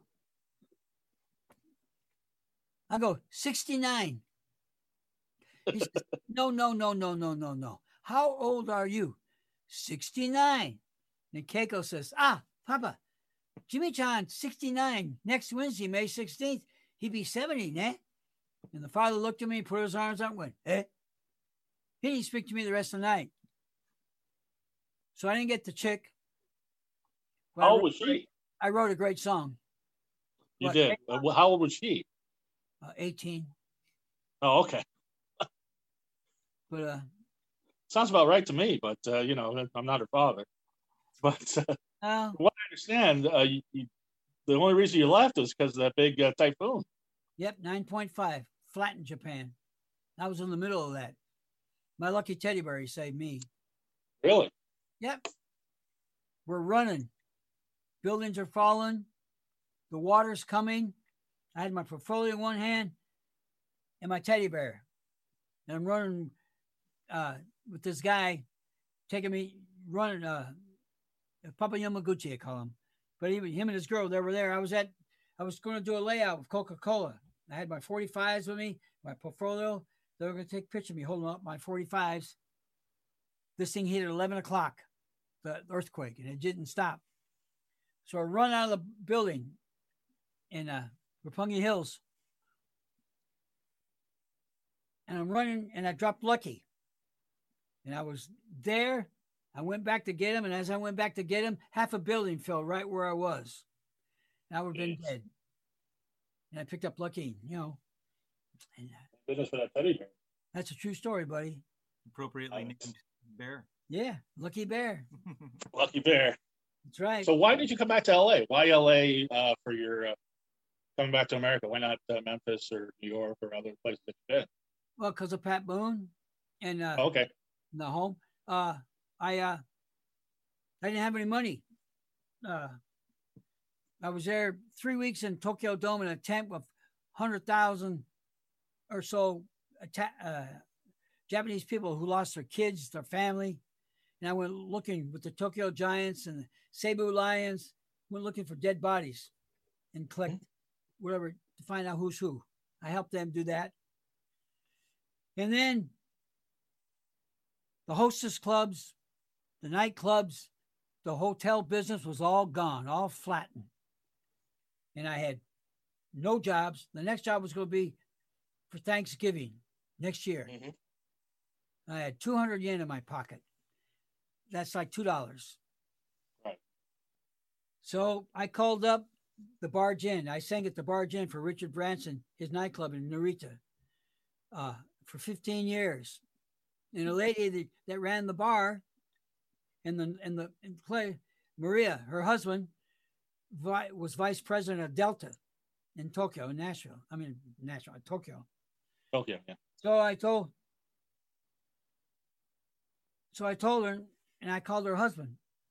I go, 69. He says, no. How old are you? 69. And Keiko says, Papa, Jimmy-chan, 69. Next Wednesday, May 16th, he'd be 70, ne? And the father looked at me, put his arms out and went, eh? He didn't speak to me the rest of the night. So I didn't get the chick. How old was she? I wrote a great song. You did? How old was she? 18. Oh, okay. But sounds about right to me, but I'm not her father. But from what I understand, the only reason you left was because of that big typhoon. Yep, 9.5, flattened Japan. I was in the middle of that. My lucky teddy bear, he saved me. Really? Yep. We're running. Buildings are falling. The water's coming. I had my portfolio in one hand and my teddy bear. And I'm running with this guy taking me, running, Papa Yamaguchi, I call him. But even him and his girl, they were there. I was going to do a layout with Coca-Cola. I had my 45s with me, my portfolio. They were going to take a picture of me holding up my 45s. This thing hit at 11 o'clock, the earthquake, and it didn't stop. So I run out of the building in Roppongi Hills. And I'm running, and I dropped Lucky. And I was there. I went back to get him, and as I went back to get him, half a building fell right where I was. And I would have been dead. And I picked up Lucky, And, goodness for that teddy bear. That's a true story, buddy. Appropriately named bear. Yeah, Lucky Bear. Lucky Bear. That's right. So why did you come back to LA? Why LA for your coming back to America? Why not Memphis or New York or other places that you've been? Well, because of Pat Boone and okay. In the home. I didn't have any money. I was there 3 weeks in Tokyo Dome in a tent with 100,000 or so Japanese people who lost their kids, their family. and I went looking with the Tokyo Giants and the Seibu Lions. Went looking for dead bodies and collect whatever to find out who's who. I helped them do that. And then the hostess clubs, the nightclubs, the hotel business was all gone, all flattened. And I had no jobs. The next job was going to be for Thanksgiving next year. Mm-hmm. I had 200 yen in my pocket. That's like $2. Right. So I called up the Barge Inn. I sang at the Barge Inn for Richard Branson, his nightclub in Narita, for 15 years. And a lady that ran the bar in the play, Maria, her husband, was vice president of Delta in Tokyo, in Nashville. Tokyo. Tokyo, yeah. So I told her, and I called her husband.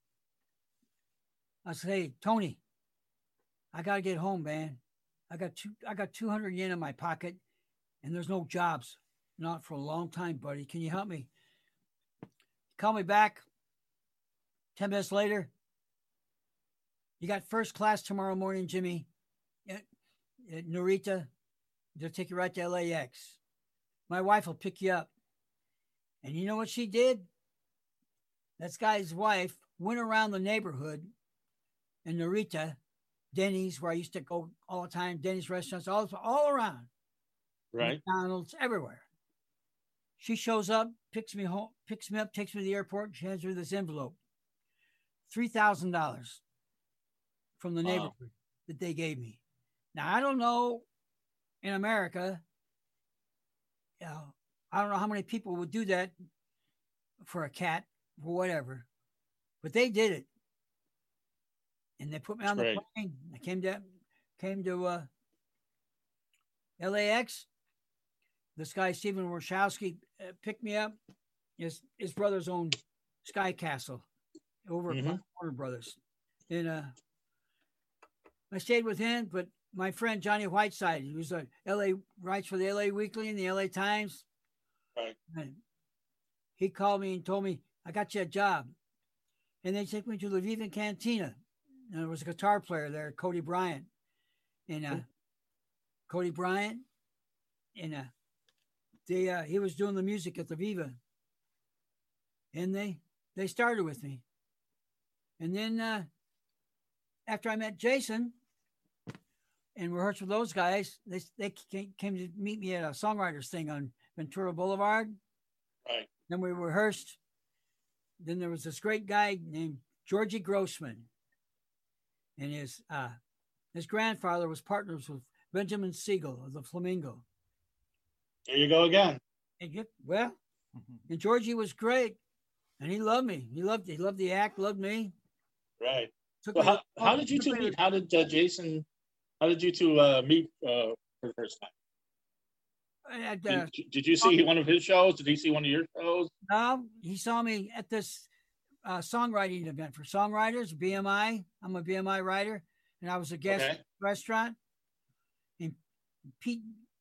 I said, "Hey, Tony, I gotta get home, man. I got 200 yen in my pocket, and there's no jobs, not for a long time, buddy. Can you help me?" Call me back. 10 minutes later, "You got first class tomorrow morning, Jimmy, at Narita. They'll take you right to LAX. My wife will pick you up." And you know what she did? That guy's wife went around the neighborhood in Narita, Denny's, where I used to go all the time, Denny's restaurants, all around. Right. McDonald's, everywhere. She shows up, picks me up, takes me to the airport. She hands me this envelope. $3,000 from the neighborhood that they gave me. Now, I don't know in America, I don't know how many people would do that for a cat or whatever, but they did it. And they put me on the plane. I came to LAX. This guy, Stephen Warshawski, picked me up. His brothers owned Sky Castle over at Warner Brothers. And I stayed with him, but my friend Johnny Whiteside, who's writes for the LA Weekly and the LA Times. Right. And he called me and told me, "I got you a job." And they took me to the Viva Cantina. And there was a guitar player there, Cody Bryant. And Cody Bryant, and he was doing the music at the Viva. And they started with me. And then after I met Jason and rehearsed with those guys, they came to meet me at a songwriters thing on Ventura Boulevard. Right. Then we rehearsed. Then there was this great guy named Georgie Grossman. And his grandfather was partners with Benjamin Siegel of the Flamingo. There you go again. And Georgie was great. And he loved me. He loved the act, loved me. Right. So how did you two meet? How did you two meet for the first time? Did you see one of his shows? Did he see one of your shows? No, he saw me at this songwriting event for songwriters, BMI. I'm a BMI writer, and I was a guest at the restaurant. And Pete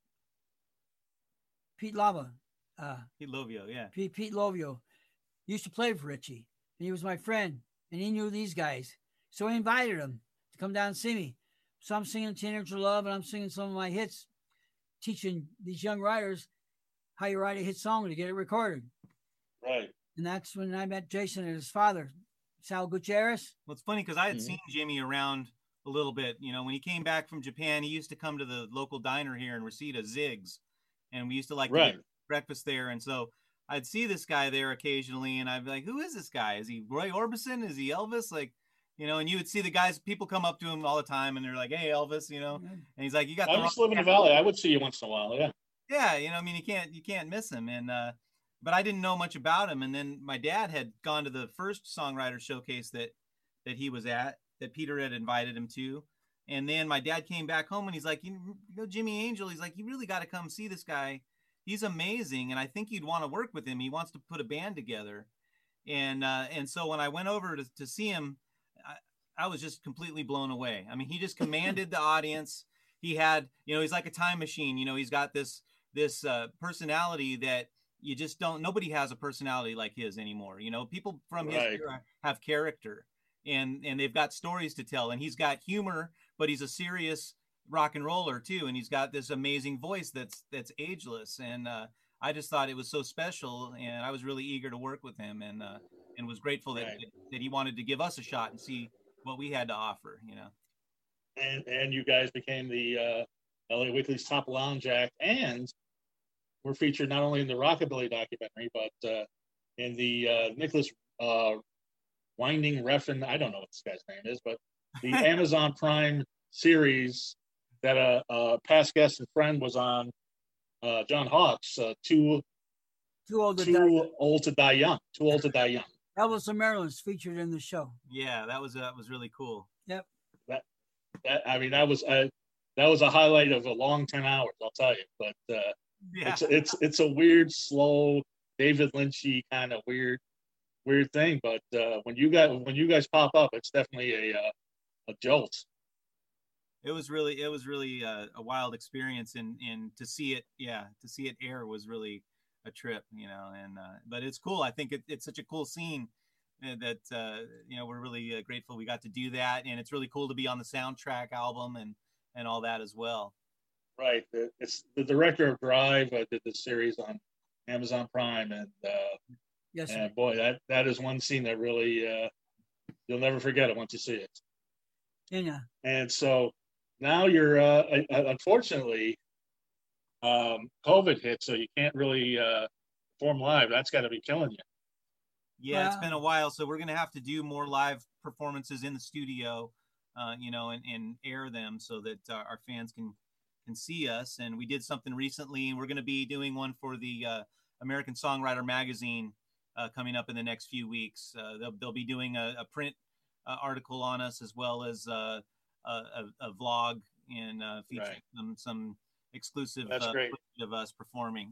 Lava. Pete Lovio, yeah. Pete Lovio used to play for Richie, and he was my friend, and he knew these guys. So he invited him to come down and see me. So I'm singing Teenager Love, and I'm singing some of my hits, teaching these young writers how you write a hit song to get it recorded. Right. And that's when I met Jason and his father, Sal Gutierrez. Well, it's funny because I had seen Jimmy around a little bit. You know, when he came back from Japan, he used to come to the local diner here in Reseda, Ziggs. And we used to to get breakfast there. And so I'd see this guy there occasionally, and I'd be like, "Who is this guy? Is he Roy Orbison? Is he Elvis?" Like, you know, and you would see the guys, people come up to him all the time, and they're like, "Hey, Elvis," you know, and he's like, "You got." I used to live in the Valley. I would see you once in a while. Yeah. Yeah, you know, I mean, you can't miss him, and but I didn't know much about him. And then my dad had gone to the first songwriter showcase that he was at, that Peter had invited him to. And then my dad came back home and he's like, you know, Jimmy Angel, he's like, "You really got to come see this guy. He's amazing. And I think you'd want to work with him. He wants to put a band together." And so when I went over to see him, I was just completely blown away. I mean, he just commanded the audience. He had, you know, he's like a time machine. You know, he's got this personality that you just don't. Nobody has a personality like his anymore. You know, people from his Right. era have character, and they've got stories to tell, and he's got humor, but he's a serious rock and roller too, and he's got this amazing voice that's ageless, and I just thought it was so special, and I was really eager to work with him, and was grateful that Right. that he wanted to give us a shot and see what we had to offer, you know. And you guys became the LA Weekly's top lounge act, and we're featured not only in the Rockabilly documentary, but in the Nicholas Winding Refn, I don't know what this guy's name is, but the Amazon Prime series that a past guest and friend was on, John Hawks, Too Old to Die Young. Too Old to Die Young. Elvis and Marilyn's featured in the show. Yeah, that was really cool. Yep. That was a highlight of a long 10 hours, I'll tell you. But yeah, it's a weird, slow, David Lynchy kind of weird thing. But when you guys pop up, it's definitely a jolt. It was really a wild experience, and to see it air was really a trip, you know. And but it's cool. I think it's such a cool scene that you know, we're really grateful we got to do that, and it's really cool to be on the soundtrack album and all that as well. Right. It's the director of Drive did this series on Amazon Prime, and yes, and boy, that is one scene that really you'll never forget it once you see it. Yeah. And so now you're unfortunately COVID hit, so you can't really perform live. That's got to be killing you. Yeah, it's been a while, so we're gonna have to do more live performances in the studio, you know, and air them so that our fans can see us. And we did something recently, and we're gonna be doing one for the American Songwriter magazine coming up in the next few weeks. They'll be doing a print article on us, as well as a vlog, and featuring some exclusive footage of us performing.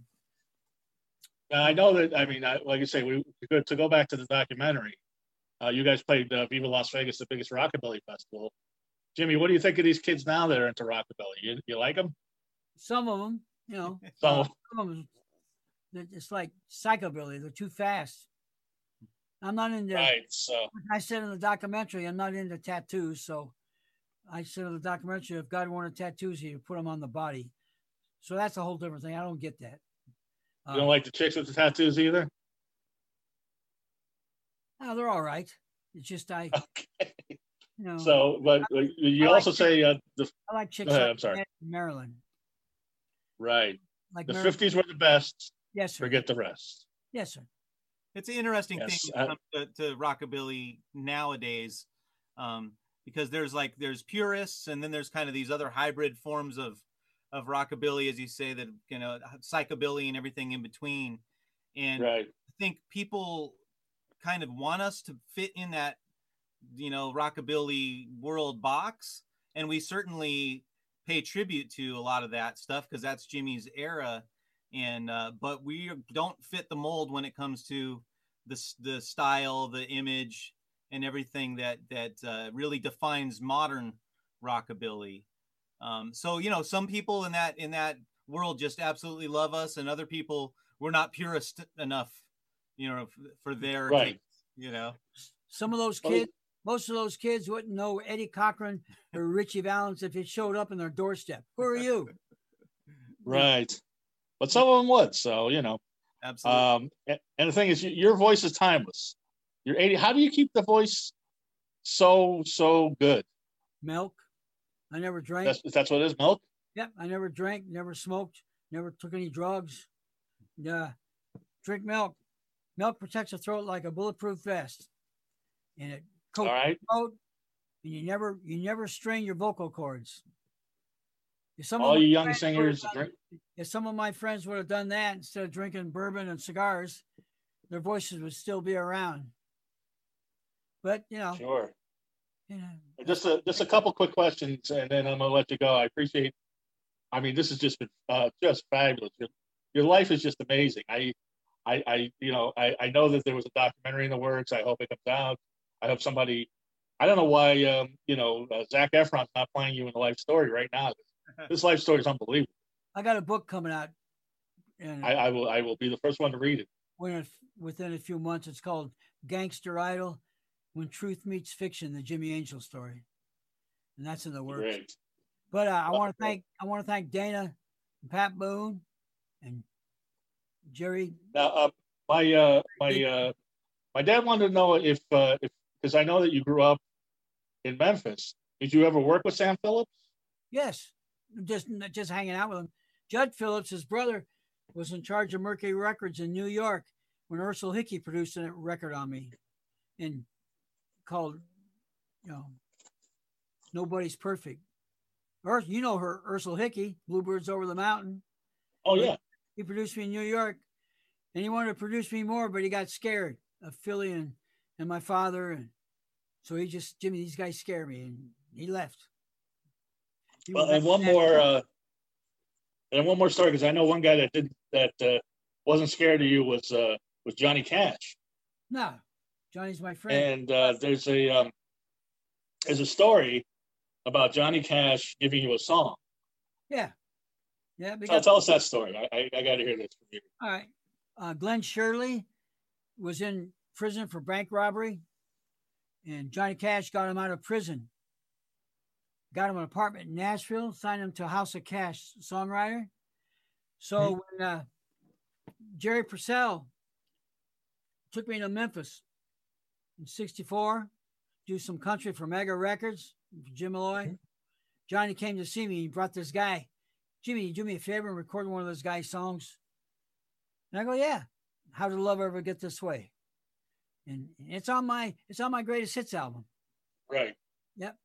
I know that. I mean, like you say, to go back to the documentary. You guys played Viva Las Vegas, the biggest rockabilly festival. Jimmy, what do you think of these kids now that are into rockabilly? You like them? Some of them, you know. Some of them, it's like psychobilly. They're too fast. I'm not into. Right. So I said in the documentary, I'm not into tattoos. So I said in the documentary, if God wanted tattoos, He'd put them on the body. So that's a whole different thing. I don't get that. You don't like the chicks with the tattoos either? No, they're all right. It's just Okay. You know. So, but you also say I like chicks. I'm sorry. Maryland. Right. Like the Maryland. 50s were the best. Yes, sir. Forget the rest. Yes, sir. It's an interesting thing when it comes to rockabilly nowadays, because there's purists, and then there's kind of these other hybrid forms of rockabilly, as you say, that, you know, psychobilly and everything in between. And I think people kind of want us to fit in that, you know, rockabilly world box, and we certainly pay tribute to a lot of that stuff because that's Jimmy's era. And but we don't fit the mold when it comes to the style, the image, and everything that really defines modern rockabilly. So, you know, some people in that world just absolutely love us, and other people, we're not purist enough, you know, for their taste, you know. Some of those kids, most of those kids wouldn't know Eddie Cochran or Richie Valens if it showed up in their doorstep. Who are you? Right. But some of them would. So, you know. Absolutely. And the thing is, your voice is timeless. You're 80. How do you keep the voice so good? Milk. I never drank. That's what it is, milk? Yep. I never drank, never smoked, never took any drugs. Drink milk. Milk protects the throat like a bulletproof vest. And it coats the throat, and you never strain your vocal cords. All you young singers drink. If some of my friends would have done that instead of drinking bourbon and cigars, their voices would still be around. But, you know. Sure. You know, just a couple quick questions, and then I'm going to let you go. I appreciate. I mean, this has just been just fabulous. Your life is just amazing. I know that there was a documentary in the works. I hope it comes out. I hope somebody. I don't know why Zac Efron's not playing you in the life story right now. This life story is unbelievable. I got a book coming out And I will be the first one to read it. Within a few months, it's called Gangster Idol: When Truth Meets Fiction, the Jimmy Angel story, and that's in the works. Great. But I want to thank Dana, and Pat Boone, and Jerry. Now, my dad wanted to know if because I know that you grew up in Memphis. Did you ever work with Sam Phillips? Yes, just hanging out with him. Judd Phillips, his brother, was in charge of Mercury Records in New York when Ursula Hickey produced a record on me, and called, Nobody's Perfect. Or you know her, Ursula Hickey, Bluebirds Over the Mountain. Oh yeah. He produced me in New York, and he wanted to produce me more, but he got scared of Philly and my father, and so he just, Jimmy, these guys scare me, and he left. And one more story, because I know one guy that wasn't scared of you was Johnny Cash. No, Johnny's my friend. And there's a story about Johnny Cash giving you a song. Yeah. Tell us that story. I got to hear this from you. All right. Glenn Shirley was in prison for bank robbery, and Johnny Cash got him out of prison. Got him an apartment in Nashville, signed him to House of Cash songwriter. So when Jerry Purcell took me to Memphis in '64, do some country for Mega Records, Jim Malloy, Johnny came to see me. He brought this guy. Jimmy, you do me a favor and record one of those guys' songs? And I go, yeah. How Did Love Ever Get This Way? And it's on my greatest hits album. Right. Yep.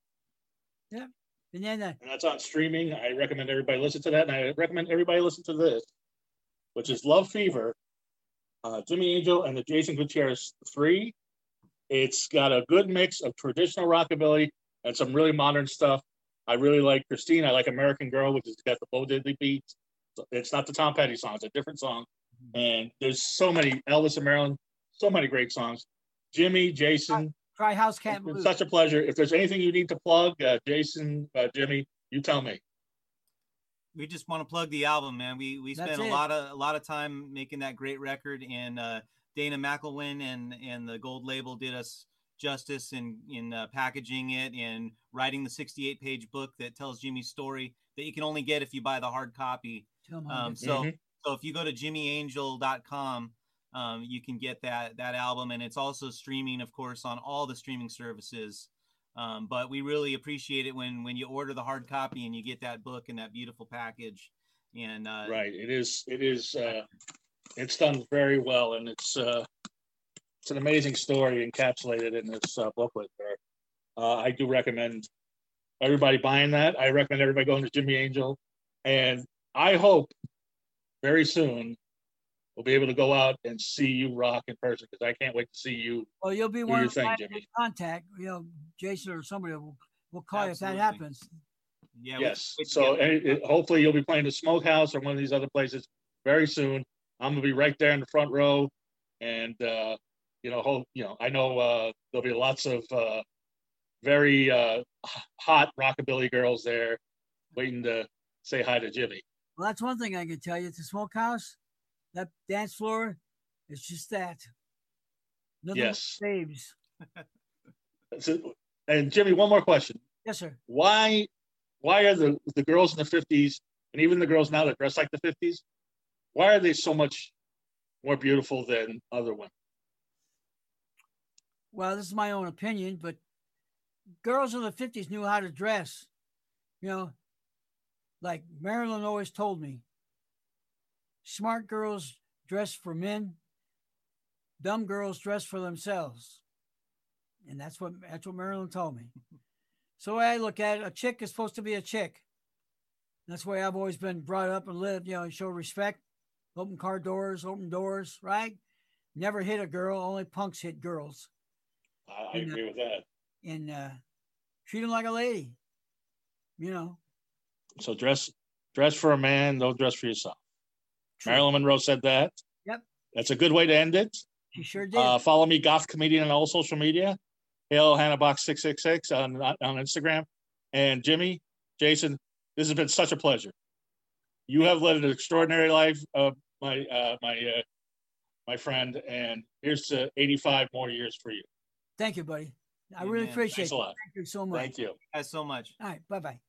And then and that's on streaming. I recommend everybody listen to that, and I recommend everybody listen to this, which is Love Fever, Jimmy Angel and the Jason Gutierrez 3. It's got a good mix of traditional rockabilly and some really modern stuff. I really like Christine. I like American Girl, which has got the Bo Diddley beats. It's not the Tom Petty song. It's a different song. And there's so many, Elvis and Marilyn, so many great songs. Jimmy, Jason. Try House Cat Blues. It's such a pleasure. If there's anything you need to plug, Jason, Jimmy, you tell me. We just want to plug the album, man. We spent a lot of time making that great record, and Dana McElwain and the Gold Label did us justice in packaging it and writing the 68-page book that tells Jimmy's story that you can only get if you buy the hard copy. So if you go to jimmyangel.com, you can get that album, and it's also streaming, of course, on all the streaming services. But we really appreciate it when you order the hard copy and you get that book and that beautiful package. And right, it's done very well, and it's an amazing story encapsulated in this booklet there. I do recommend everybody buying that. I recommend everybody going to Jimmy Angel, and I hope very soon we'll be able to go out and see you rock in person, because I can't wait to see you. Well, you'll be one of the contact. Jason or somebody will call you if that happens. Yeah. Yes. So hopefully you'll be playing the Smokehouse or one of these other places very soon. I'm gonna be right there in the front row, and I know there'll be lots of very hot rockabilly girls there waiting to say hi to Jimmy. Well, that's one thing I can tell you. It's a Smokehouse. That dance floor is just that. Nothing saves. And Jimmy, one more question. Yes, sir. Why are the girls in the 50s, and even the girls now that dress like the 50s, why are they so much more beautiful than other women? Well, this is my own opinion, but girls in the 50s knew how to dress. Like Marilyn always told me, smart girls dress for men, dumb girls dress for themselves. And that's what Marilyn told me. So the way I look at it, a chick is supposed to be a chick. That's the way I've always been brought up and lived, show respect, open car doors, open doors, right? Never hit a girl, only punks hit girls. I agree with that. And treat them like a lady, So dress for a man, don't dress for yourself. True. Marilyn Monroe said that. Yep. That's a good way to end it. She sure did. Follow me, Goth Comedian, on all social media. Hail Hannah Box 666 on Instagram. And Jimmy, Jason, this has been such a pleasure. You have led an extraordinary life, my friend, and here's to 85 more years for you. Thank you, buddy. I really appreciate it. Thanks a lot. Thank you so much. Thank you. Guys, so much. All right. Bye-bye.